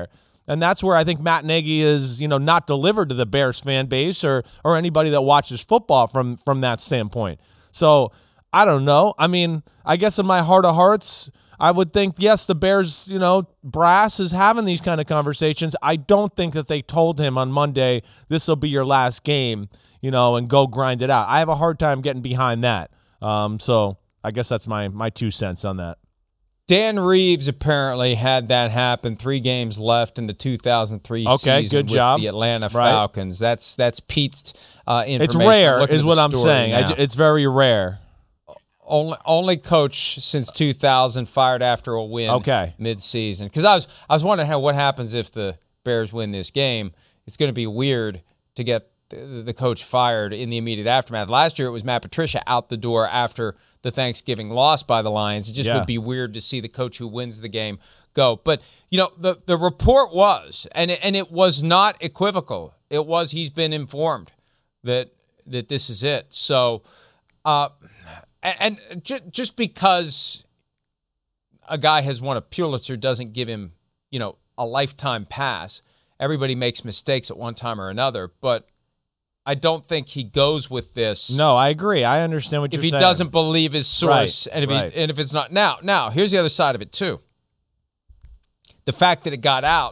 And that's where I think Matt Nagy is, not delivered to the Bears fan base or anybody that watches football from that standpoint. So I don't know. I mean, I guess in my heart of hearts, I would think, yes, the Bears, brass is having these kind of conversations. I don't think that they told him on Monday, this will be your last game, and go grind it out. I have a hard time getting behind that. So I guess that's my 2 cents on that. Dan Reeves apparently had that happen. 3 games left in the 2003 season good job. with the Atlanta Falcons. Right. That's Pete's information. It's rare, is what I'm saying. It's very rare. Only coach since 2000 fired after a win mid-season. Because I was wondering what happens if the Bears win this game. It's going to be weird to get the coach fired in the immediate aftermath. Last year it was Matt Patricia out the door after the Thanksgiving loss by the Lions. It just would be weird to see the coach who wins the game go. But, the report was, and it was not equivocal. It was he's been informed that this is it. So, just because a guy has won a Pulitzer doesn't give him, a lifetime pass. Everybody makes mistakes at one time or another, but I don't think he goes with this. No, I agree. I understand what you're saying. If he doesn't believe his source, right, and if it's not now, here's the other side of it too. The fact that it got out.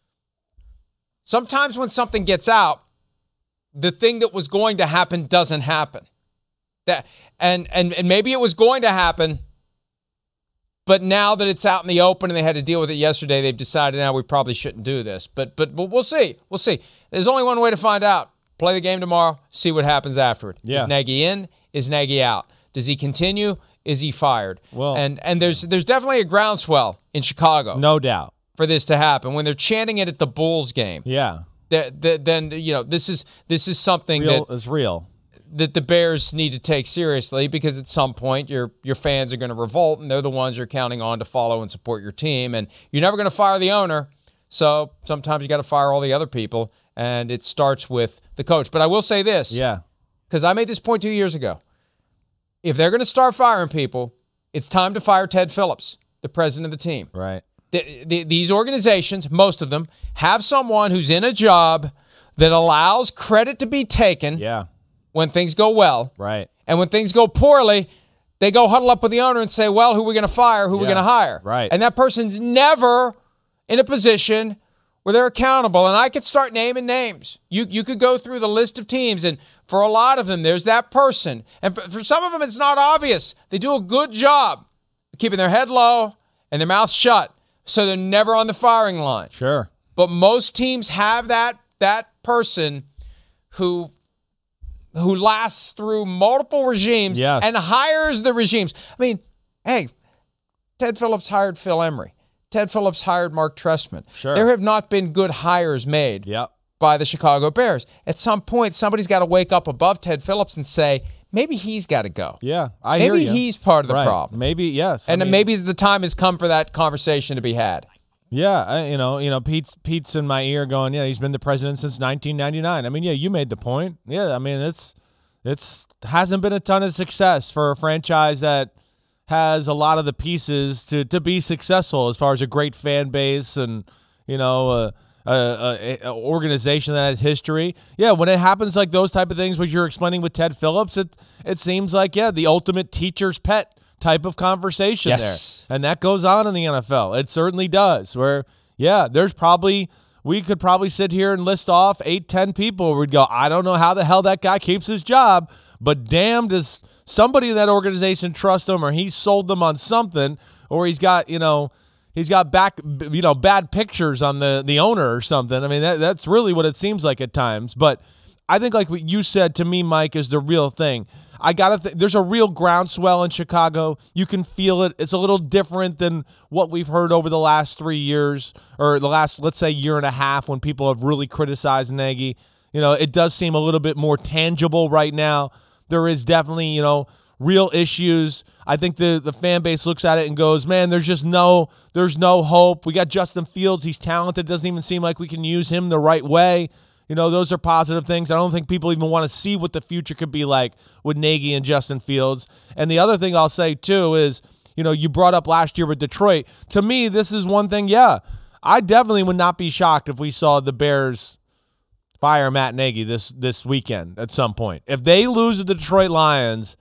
Sometimes when something gets out, the thing that was going to happen doesn't happen. And maybe it was going to happen, but now that it's out in the open and they had to deal with it yesterday, they've decided now we probably shouldn't do this. But we'll see. We'll see. There's only one way to find out. Play the game tomorrow, see what happens afterward. Yeah. Is Nagy in? Is Nagy out? Does he continue? Is he fired? Well, and there's definitely a groundswell in Chicago. No doubt. For this to happen. When they're chanting it at the Bulls game. Yeah. Then this is something that's real. That the Bears need to take seriously, because at some point your fans are going to revolt, and they're the ones you're counting on to follow and support your team. And you're never going to fire the owner, so sometimes you got to fire all the other people, and it starts with the coach. But I will say this, because I made this point 2 years ago. If they're going to start firing people, it's time to fire Ted Phillips, the president of the team. Right. These organizations, most of them, have someone who's in a job that allows credit to be taken. When things go well. Right. And when things go poorly, they go huddle up with the owner and say, well, who are we going to fire? Who are we going to hire? Right. And that person's never in a position where they're accountable. And I could start naming names. You could go through the list of teams, and for a lot of them, there's that person. And for some of them, it's not obvious. They do a good job keeping their head low and their mouth shut, so they're never on the firing line. Sure. But most teams have that person who lasts through multiple regimes and hires the regimes. I mean, hey, Ted Phillips hired Phil Emery. Ted Phillips hired Mark Trestman. Sure. There have not been good hires made by the Chicago Bears. At some point, somebody's got to wake up above Ted Phillips and say, maybe he's got to go. Yeah, I hear you. Maybe he's part of the problem. Maybe, yes. And maybe the time has come for that conversation to be had. Yeah, Pete's in my ear going, he's been the president since 1999. I mean, you made the point. Yeah, I mean, it's hasn't been a ton of success for a franchise that has a lot of the pieces to be successful as far as a great fan base and, a organization that has history. Yeah, when it happens like those type of things, what you're explaining with Ted Phillips, it seems like, the ultimate teacher's pet type of conversation there. And that goes on in the NFL. It certainly does. Where, we could probably sit here and list off 8-10 people where we'd go, I don't know how the hell that guy keeps his job, but damn, does somebody in that organization trust him, or he's sold them on something, or he's got bad pictures on the owner or something. I mean, that's really what it seems like at times. But I think like what you said to me, Mike, is the real thing. There's a real groundswell in Chicago. You can feel it. It's a little different than what we've heard over the last 3 years, or the last, let's say, year and a half, when people have really criticized Nagy. It does seem a little bit more tangible right now. There is definitely, real issues. I think the fan base looks at it and goes, man, there's no hope. We got Justin Fields. He's talented. Doesn't even seem like we can use him the right way. Those are positive things. I don't think people even want to see what the future could be like with Nagy and Justin Fields. And the other thing I'll say, too, is, you brought up last year with Detroit. To me, this is one thing, I definitely would not be shocked if we saw the Bears fire Matt Nagy this weekend at some point. If they lose to the Detroit Lions,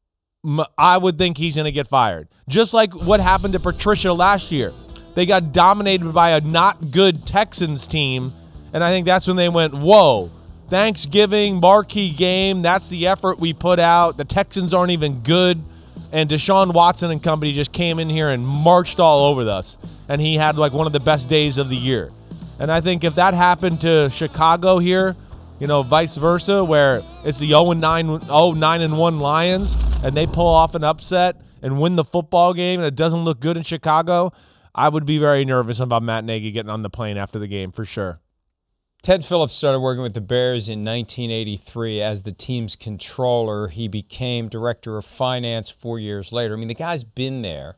I would think he's going to get fired. Just like what happened to Patricia last year. They got dominated by a not good Texans team, and I think that's when they went, whoa, Thanksgiving, marquee game, that's the effort we put out. The Texans aren't even good, and Deshaun Watson and company just came in here and marched all over us, and he had like one of the best days of the year. And I think if that happened to Chicago here, vice versa, where it's the 0-9-1 Lions, and they pull off an upset and win the football game, and it doesn't look good in Chicago, I would be very nervous about Matt Nagy getting on the plane after the game for sure. Ted Phillips started working with the Bears in 1983 as the team's controller. He became director of finance 4 years later. I mean, the guy's been there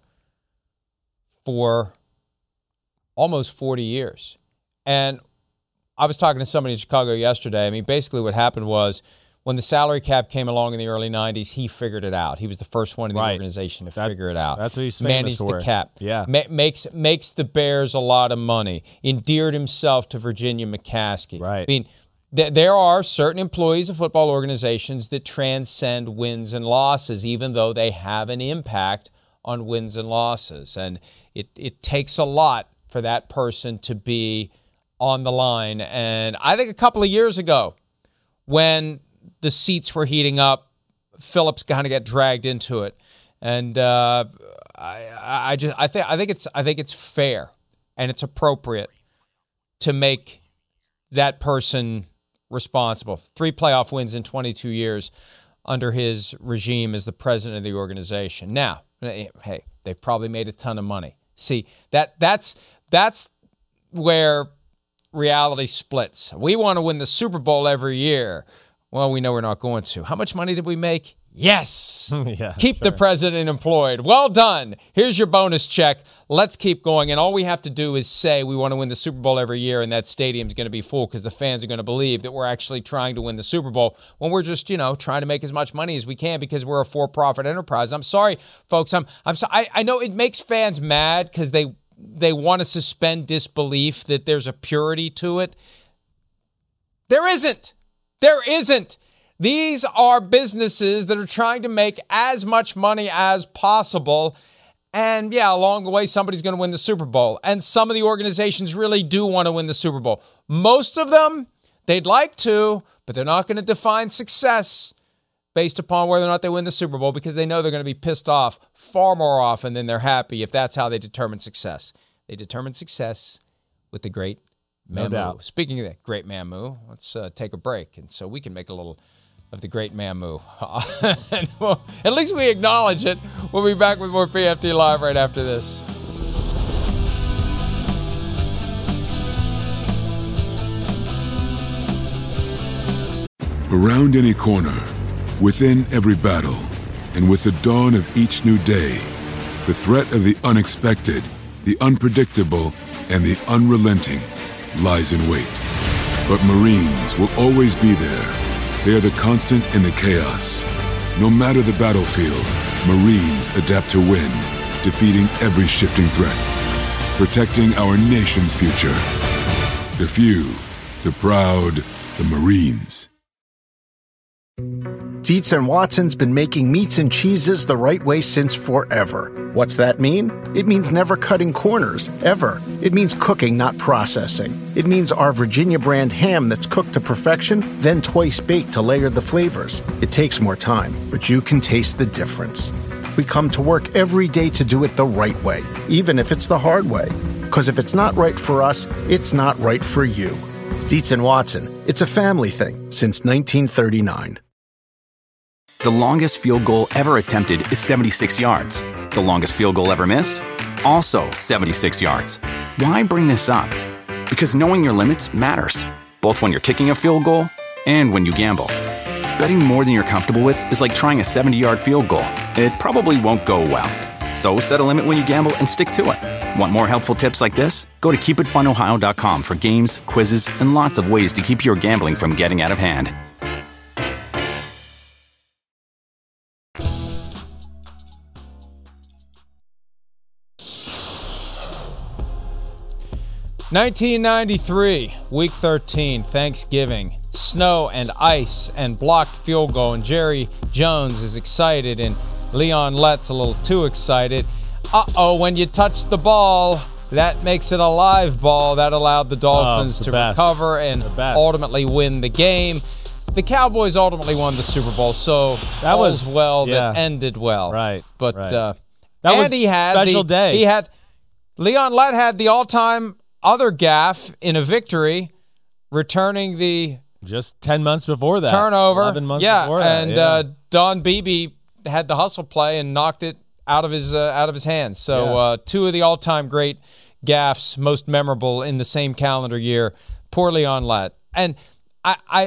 for almost 40 years. And I was talking to somebody in Chicago yesterday. I mean, basically what happened was when the salary cap came along in the early 90s, he figured it out. He was the first one in the organization to figure it out. That's what he's famous for. Managed the cap. Yeah. Makes the Bears a lot of money. Endeared himself to Virginia McCaskey. Right. I mean, there are certain employees of football organizations that transcend wins and losses, even though they have an impact on wins and losses. And it takes a lot for that person to be on the line. And I think a couple of years ago, when the seats were heating up, Phillips kind of got dragged into it, and I think it's fair and it's appropriate to make that person responsible. 3 playoff wins in 22 years under his regime as the president of the organization. Now, hey, they've probably made a ton of money. See, that's where reality splits. We want to win the Super Bowl every year. Well, we know we're not going to. How much money did we make? Yes. Yeah, keep the president employed. Well done. Here's your bonus check. Let's keep going. And all we have to do is say we want to win the Super Bowl every year, and that stadium's going to be full because the fans are going to believe that we're actually trying to win the Super Bowl when we're just, trying to make as much money as we can because we're a for-profit enterprise. I'm sorry, folks. I'm sorry. I know it makes fans mad because they want to suspend disbelief that there's a purity to it. There isn't. There isn't. These are businesses that are trying to make as much money as possible. And yeah, along the way, somebody's going to win the Super Bowl. And some of the organizations really do want to win the Super Bowl. Most of them, they'd like to, but they're not going to define success based upon whether or not they win the Super Bowl because they know they're going to be pissed off far more often than they're happy if that's how they determine success. They determine success with the great Mamu. No doubt. Speaking of that great Mamu, let's take a break, and so we can make a little of the great Mamu. And at least we acknowledge it. We'll be back with more PFT Live right after this. Around any corner, within every battle, and with the dawn of each new day, the threat of the unexpected, the unpredictable, and the unrelenting lies in wait. But Marines will always be there. They are the constant in the chaos. No matter the battlefield, Marines adapt to win, defeating every shifting threat, protecting our nation's future. The few, the proud, the Marines. Dietz & Watson's been making meats and cheeses the right way since forever. What's that mean? It means never cutting corners, ever. It means cooking, not processing. It means our Virginia brand ham that's cooked to perfection, then twice baked to layer the flavors. It takes more time, but you can taste the difference. We come to work every day to do it the right way, even if it's the hard way. Because if it's not right for us, it's not right for you. Dietz & Watson, it's a family thing since 1939. The longest field goal ever attempted is 76 yards. The longest field goal ever missed? Also 76 yards. Why bring this up? Because knowing your limits matters, both when you're kicking a field goal and when you gamble. Betting more than you're comfortable with is like trying a 70-yard field goal. It probably won't go well. So set a limit when you gamble and stick to it. Want more helpful tips like this? Go to keepitfunohio.com for games, quizzes, and lots of ways to keep your gambling from getting out of hand. 1993, Week 13, Thanksgiving. Snow and ice and blocked field goal, and Jerry Jones is excited, and Leon Lett's a little too excited. When you touch the ball, that makes it a live ball. That allowed the Dolphins to recover and ultimately win the game. The Cowboys ultimately won the Super Bowl, so that was well that ended well. Right. But that and was he had special day. Leon Lett had the all-time other gaffe in a victory, returning the just 10 months before that turnover. 11 months before that. And Don Beebe had the hustle play and knocked it out of his hands. So two of the all-time great gaffes, most memorable in the same calendar year. Poor Leon Lett. And I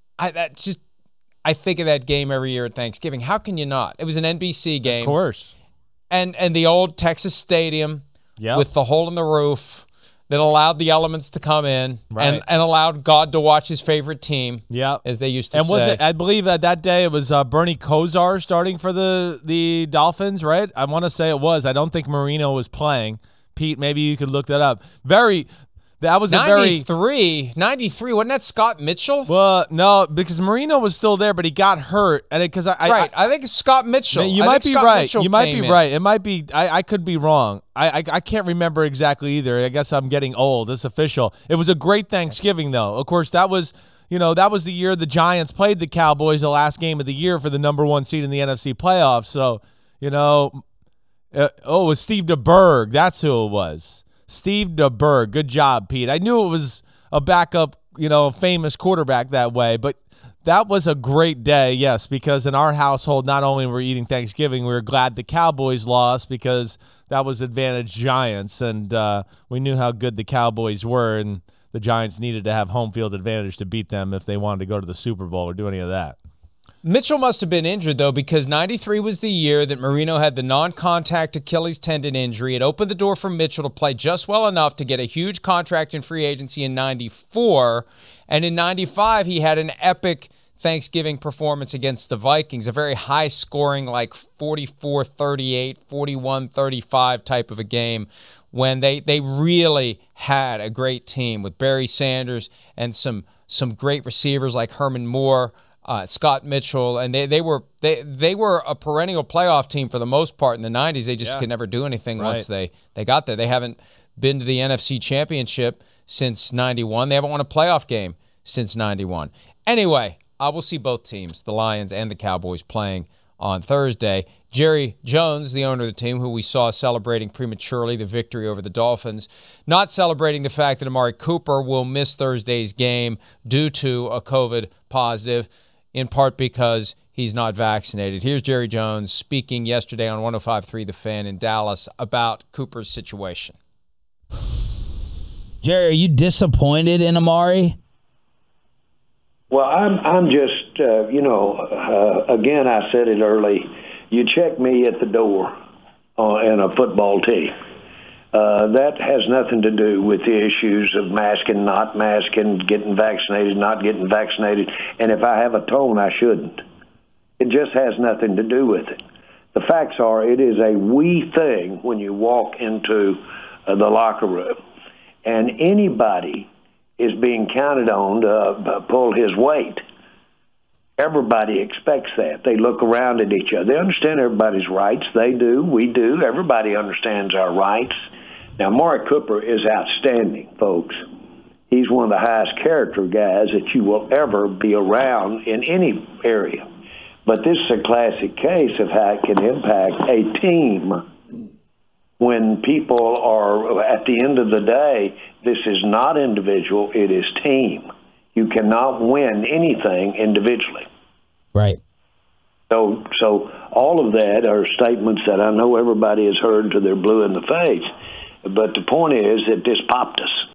think of that game every year at Thanksgiving. How can you not? It was an NBC game, of course, and the old Texas Stadium with the hole in the roof that allowed the elements to come in and allowed God to watch his favorite team, as they used to say. And was it? I believe that day it was Bernie Kosar starting for the Dolphins, right? I want to say it was. I don't think Marino was playing. Pete, maybe you could look that up. That was 93, wasn't that Scott Mitchell? Well, no, because Marino was still there, but he got hurt. And I think it's Scott Mitchell. You might be right. You might be right. It might be. I could be wrong. I can't remember exactly either. I guess I'm getting old. It's official. It was a great Thanksgiving, though. Of course, that was the year the Giants played the Cowboys, the last game of the year for the number 1 seed in the NFC playoffs. So, it was Steve DeBerg. That's who it was. Steve DeBerg. Good job, Pete. I knew it was a backup, famous quarterback that way, but that was a great day, yes, because in our household, not only were we eating Thanksgiving, we were glad the Cowboys lost because that was advantage Giants, and we knew how good the Cowboys were, and the Giants needed to have home field advantage to beat them if they wanted to go to the Super Bowl or do any of that. Mitchell must have been injured, though, because 93 was the year that Marino had the non-contact Achilles tendon injury. It opened the door for Mitchell to play just well enough to get a huge contract in free agency in 94. And in 95, he had an epic Thanksgiving performance against the Vikings, a very high-scoring, like 44-38, 41-35 type of a game, when they really had a great team with Barry Sanders and some great receivers like Herman Moore, Scott Mitchell, and they were a perennial playoff team for the most part in the 90s. They just could never do anything once they got there. They haven't been to the NFC Championship since 91. They haven't won a playoff game since 91. Anyway, I will see both teams, the Lions and the Cowboys, playing on Thursday. Jerry Jones, the owner of the team, who we saw celebrating prematurely the victory over the Dolphins, not celebrating the fact that Amari Cooper will miss Thursday's game due to a COVID positive, in part because he's not vaccinated. Here's Jerry Jones speaking yesterday on 105.3 The Fan in Dallas about Cooper's situation. Jerry, are you disappointed in Amari? Well, I'm just, again, I said it early. You check me at the door in a football team. That has nothing to do with the issues of masking, not masking, getting vaccinated, not getting vaccinated. And if I have a tone, I shouldn't. It just has nothing to do with it. The facts are it is a we thing when you walk into the locker room. And anybody is being counted on to pull his weight. Everybody expects that. They look around at each other. They understand everybody's rights. They do. We do. Everybody understands our rights. Now, Amari Cooper is outstanding, folks. He's one of the highest character guys that you will ever be around in any area. But this is a classic case of how it can impact a team when people are, at the end of the day, this is not individual, it is team. You cannot win anything individually. Right. So all of that are statements that I know everybody has heard till they're blue in the face. But the point is that this popped us.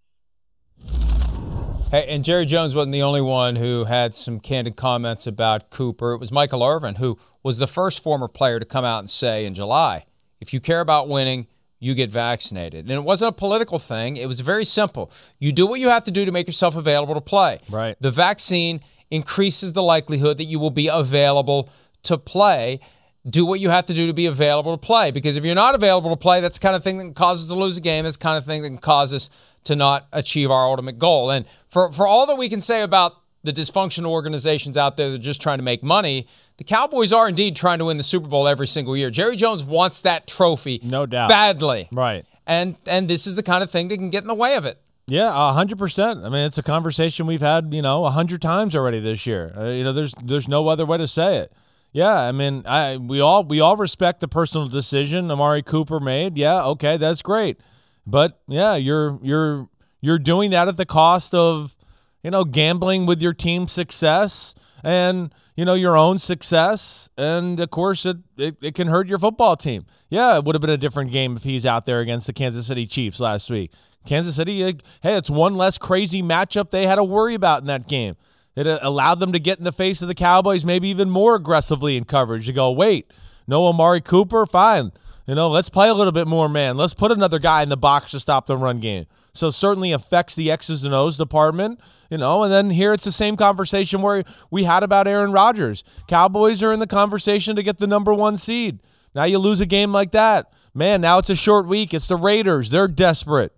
Hey, and Jerry Jones wasn't the only one who had some candid comments about Cooper. It was Michael Irvin, who was the first former player to come out and say in July, if you care about winning, you get vaccinated. And it wasn't a political thing. It was very simple. You do what you have to do to make yourself available to play. Right. The vaccine increases the likelihood that you will be available to play. do what you have to do to be available to play. Because if you're not available to play, that's the kind of thing that can cause us to lose a game. That's the kind of thing that can cause us to not achieve our ultimate goal. And for all that we can say about the dysfunctional organizations out there that are just trying to make money, the Cowboys are indeed trying to win the Super Bowl every single year. Jerry Jones wants that trophy, no doubt, badly. Right. And this is the kind of thing that can get in the way of it. Yeah, 100%. I mean, it's a conversation we've had, 100 times already this year. There's no other way to say it. Yeah, I mean, we all respect the personal decision Amari Cooper made. Yeah, okay, that's great. But yeah, you're doing that at the cost of, gambling with your team's success and, your own success. And of course it can hurt your football team. Yeah, it would have been a different game if he's out there against the Kansas City Chiefs last week. Kansas City, hey, it's one less crazy matchup they had to worry about in that game. It allowed them to get in the face of the Cowboys maybe even more aggressively in coverage to go, wait, no Amari Cooper? Fine. Let's play a little bit more, man. Let's put another guy in the box to stop the run game. So it certainly affects the X's and O's department, and then here it's the same conversation where we had about Aaron Rodgers. Cowboys are in the conversation to get the number 1 seed. Now you lose a game like that. Man, now it's a short week. It's the Raiders. They're desperate.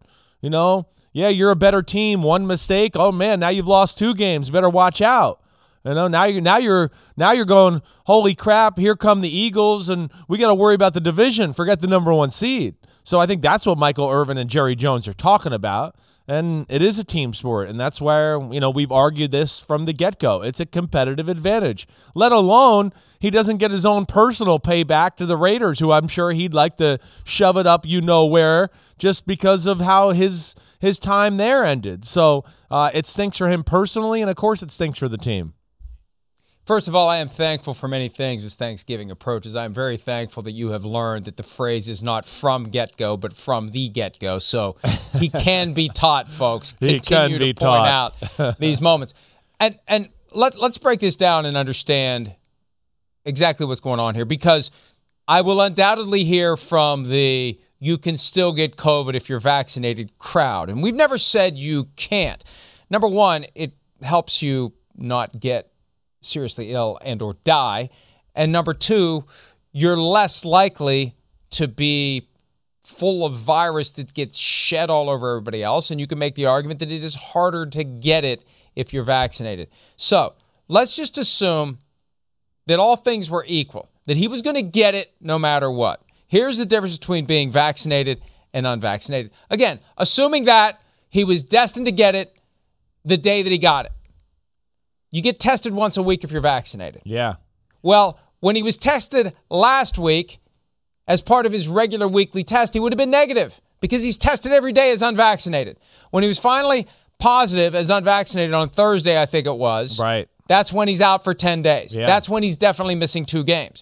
Yeah, you're a better team. One mistake, oh man, now you've lost 2 games. Better watch out. Now you're going, holy crap, here come the Eagles, and we got to worry about the division. Forget the number 1 seed. So I think that's what Michael Irvin and Jerry Jones are talking about, and it is a team sport, and that's where we've argued this from the get-go. It's a competitive advantage, let alone he doesn't get his own personal payback to the Raiders, who I'm sure he'd like to shove it up where just because of how his time there ended. So it stinks for him personally, and of course it stinks for the team. First of all, I am thankful for many things as Thanksgiving approaches. I am very thankful that you have learned that the phrase is not from get-go, but from the get-go. So he can be taught, folks. Continue to point out these moments. And let's break this down and understand exactly what's going on here, because I will undoubtedly hear from the you can still get COVID if you're vaccinated crowd. And we've never said you can't. Number one, it helps you not get seriously ill and or die. And number two, you're less likely to be full of virus that gets shed all over everybody else. And you can make the argument that it is harder to get it if you're vaccinated. So let's just assume that all things were equal, that he was going to get it no matter what. Here's the difference between being vaccinated and unvaccinated. Again, assuming that he was destined to get it the day that he got it. You get tested once a week if you're vaccinated. Yeah. Well, when he was tested last week as part of his regular weekly test, he would have been negative because he's tested every day as unvaccinated. When he was finally positive as unvaccinated on Thursday, I think it was. Right. That's when he's out for 10 days. Yeah. That's when he's definitely missing 2 games.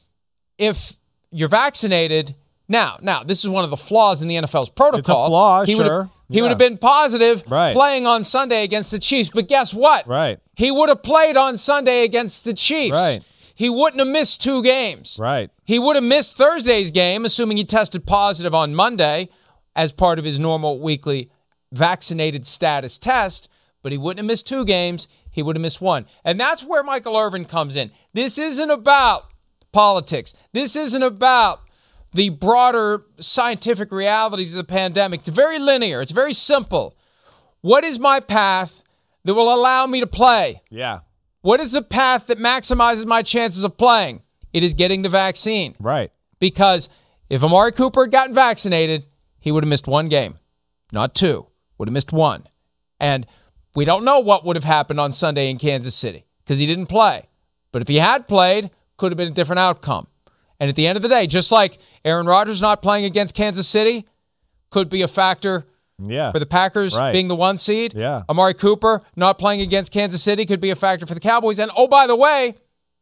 If you're vaccinated, now, this is one of the flaws in the NFL's protocol. It's a flaw, sure. He would have been positive right. playing on Sunday against the Chiefs. But guess what? Right. He would have played on Sunday against the Chiefs. Right. He wouldn't have missed 2 games. Right. He would have missed Thursday's game, assuming he tested positive on Monday as part of his normal weekly vaccinated status test. But he wouldn't have missed 2 games. He would have missed 1. And that's where Michael Irvin comes in. This isn't about politics. This isn't about the broader scientific realities of the pandemic. It's very linear. It's very simple. What is my path that will allow me to play? Yeah. What is the path that maximizes my chances of playing? It is getting the vaccine. Right. Because if Amari Cooper had gotten vaccinated, he would have missed 1 game, not 2. Would have missed 1. And we don't know what would have happened on Sunday in Kansas City because he didn't play. But if he had played, could have been a different outcome. And at the end of the day, just like Aaron Rodgers not playing against Kansas City could be a factor for the Packers being the 1 seed. Yeah. Amari Cooper not playing against Kansas City could be a factor for the Cowboys. And oh, by the way,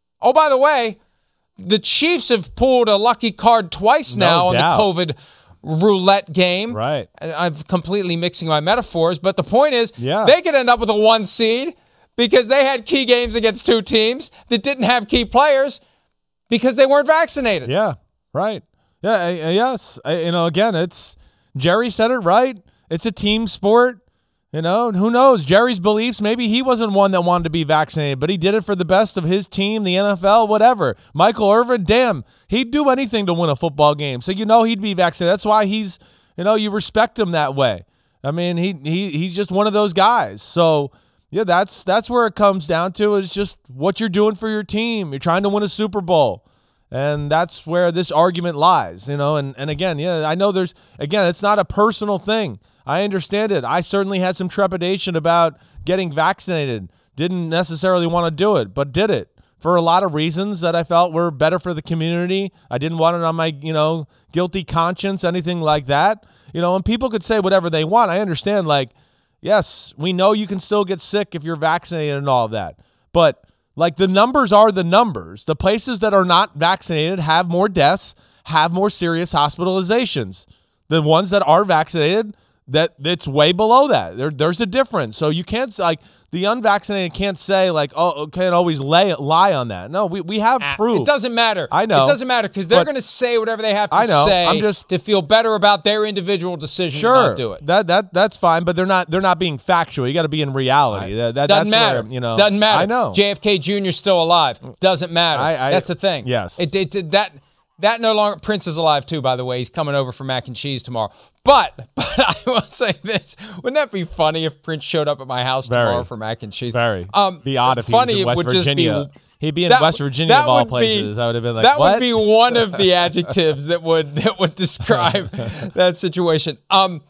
the Chiefs have pulled a lucky card twice now on the COVID roulette game. Right. I'm completely mixing my metaphors, but the point is they could end up with a 1 seed because they had key games against 2 teams that didn't have key players because they weren't vaccinated. Yeah, right. Yeah, yes. Again, it's Jerry said it right. It's a team sport. You know, who knows? Jerry's beliefs, maybe he wasn't one that wanted to be vaccinated, but he did it for the best of his team, the NFL, whatever. Michael Irvin, damn, he'd do anything to win a football game. So you know he'd be vaccinated. That's why he's, you know, you respect him that way. I mean, he's just one of those guys. So, yeah, that's where it comes down to, is just what you're doing for your team. You're trying to win a Super Bowl. And that's where this argument lies, you know. And again, yeah, I know it's not a personal thing. I understand it. I certainly had some trepidation about getting vaccinated. Didn't necessarily want to do it, but did it for a lot of reasons that I felt were better for the community. I didn't want it on my, you know, guilty conscience, anything like that. You know, and people could say whatever they want. I understand, like, yes, we know you can still get sick if you're vaccinated and all of that. But, like, the numbers are the numbers. The places that are not vaccinated have more deaths, have more serious hospitalizations. The ones that are vaccinated, that's way below that. There's a difference. So you can't, like, the unvaccinated can't say, like, oh, can't always lie on that. No, we have proof. It doesn't matter. I know. It doesn't matter because they're going to say whatever they have to say to feel better about their individual decision to not do it. That's fine, but they're not being factual. You got to be in reality. Doesn't matter. Where, you know, doesn't matter. I know. JFK Jr.'s still alive. Doesn't matter. That's the thing. Yes. That no longer. Prince is alive too, by the way. He's coming over for mac and cheese tomorrow. But I will say this: wouldn't that be funny if Prince showed up at my house tomorrow for mac and cheese? Very. Be odd if he was in West Virginia. He'd be in West Virginia of all places. I would have been like, that what? would be one of the adjectives that would describe that situation. And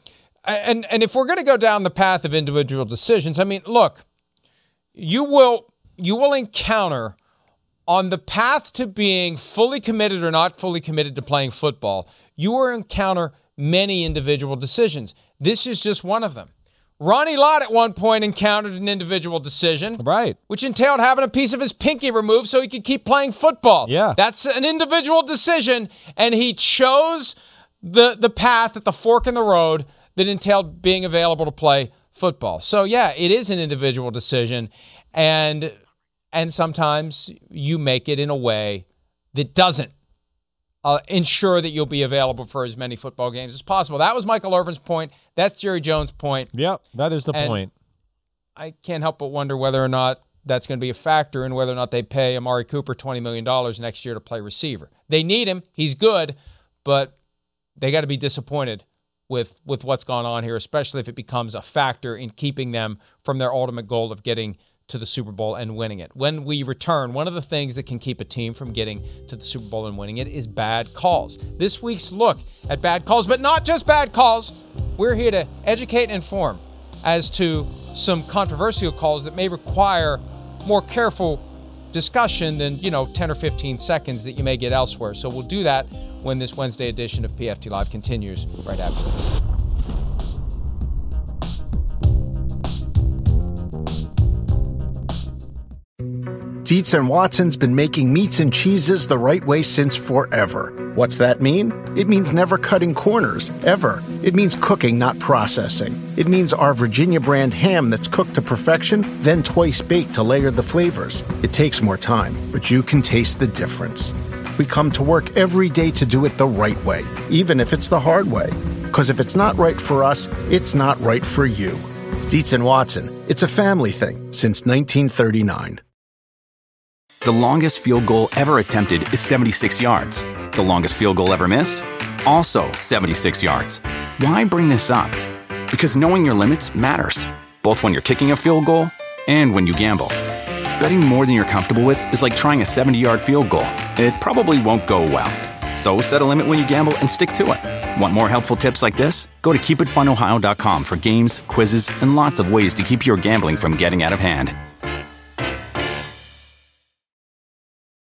if we're going to go down the path of individual decisions, I mean, look, you will encounter on the path to being fully committed or not fully committed to playing football, you will encounter many individual decisions. This is just one of them. Ronnie Lott at one point encountered an individual decision, right, which entailed having a piece of his pinky removed so he could keep playing football. Yeah. That's an individual decision, and he chose the path at the fork in the road that entailed being available to play football. So, yeah, it is an individual decision, and sometimes you make it in a way that doesn't ensure that you'll be available for as many football games as possible. That was Michael Irvin's point. That's Jerry Jones' point. Yep, that is the point. I can't help but wonder whether or not that's going to be a factor in whether or not they pay Amari Cooper $20 million next year to play receiver. They need him. He's good, but they got to be disappointed with what's gone on here, especially if it becomes a factor in keeping them from their ultimate goal of getting to the Super Bowl and winning it. When we return, one of the things that can keep a team from getting to the Super Bowl and winning it is bad calls. This week's look at bad calls, but not just bad calls. We're here to educate and inform as to some controversial calls that may require more careful discussion than, 10 or 15 seconds that you may get elsewhere. So we'll do that when this Wednesday edition of PFT Live continues right after this. Dietz & Watson's been making meats and cheeses the right way since forever. What's that mean? It means never cutting corners, ever. It means cooking, not processing. It means our Virginia brand ham that's cooked to perfection, then twice baked to layer the flavors. It takes more time, but you can taste the difference. We come to work every day to do it the right way, even if it's the hard way. Because if it's not right for us, it's not right for you. Dietz & Watson, it's a family thing since 1939. The longest field goal ever attempted is 76 yards. The longest field goal ever missed? Also 76 yards. Why bring this up? Because knowing your limits matters, both when you're kicking a field goal and when you gamble. Betting more than you're comfortable with is like trying a 70-yard field goal. It probably won't go well. So set a limit when you gamble and stick to it. Want more helpful tips like this? Go to keepitfunohio.com for games, quizzes, and lots of ways to keep your gambling from getting out of hand.